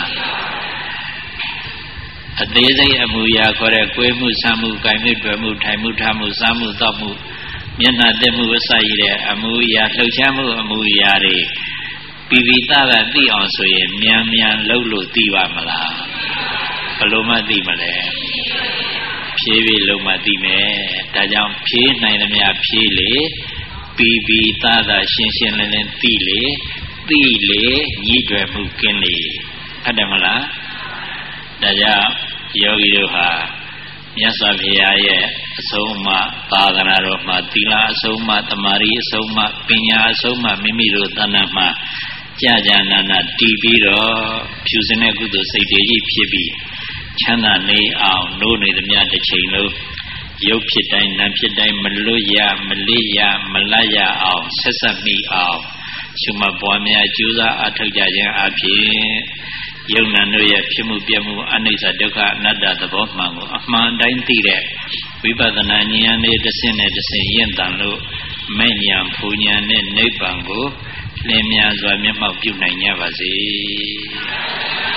အသေးစိတ်အမူအရာခေါ်တဲ့ကိုယ်မှုဆမ်းမှု၊ကိုင်မှုတွေ့မှုထိုင်မှုထားမှုစားမှုတောက်မှုမျက်နှာတက်မှုအစရတဲ့အမူအရာလှုပ်ရှားမှုအမူအရာတွေပြီးပြီးသားကသိအောင်ဆိုရင်မြန်မြန်လှုပ်လို့သိပါမလားဘယ်လိုမှသိမလဲဖြည်းဖြည်းလုံးမှသိမယ်ဒါကြောင့်ဖြည်းနိုင်သမျှဖြည်းလေပြီးပြီးသားသာရှင်းရှင်းလင်းလင်းသိလေသိလေညီးတွယ်မှုကင်းလေဟုတ်တယ်မလားဒါကြောင့်ယောဂီတို့ဟာမြတ်စွာဘုရားရဲ့အဆုံးအမသာသနာတော်မှာသီလအဆုံးအမသမာဓိအဆုံးအမပညာအဆုံးအမမိမိတို့တဏ္ဍာမှာကြာကြာနာနာတည်ပြီးတော့ဖြူစင်တဲ့ကုသိုလ်စိတ်တွေကြီးဖြစ်ပြီးချမ်းသာနေအောင်နိုးနေသမျှတစ်ချိန်လုံးရုပ်ဖြစ်တိုင်းနာမ်ဖြစ်တိုင်းမလွတ်ရမလေးရမလတ်ရအောင်ဆက်ဆက်မိအောင်ရှုမှတ်ပွားများကြိုးစားအားထုတ်ကြခြင်းအပြင်ယုံနာတို့ရဲ့ဖြစ်မှုပြမှုအနိစ္စဒုက္ခအနတ္တသဘောမှန်ကိုအမှန်တိုင်းသိတဲ့ဝိပဿနာဉာဏ်နဲ့တစ်ဆင့်နဲ့တစ်ဆင့်ရင့်တန်လို့မဲ့ဉာဏ်ဖူဉာဏ်နဲ့နိဗ္ဗာန်ကိုလင်းမြန်စွာမျက်မှောက်ပြုနိုင်ကြပါစေ။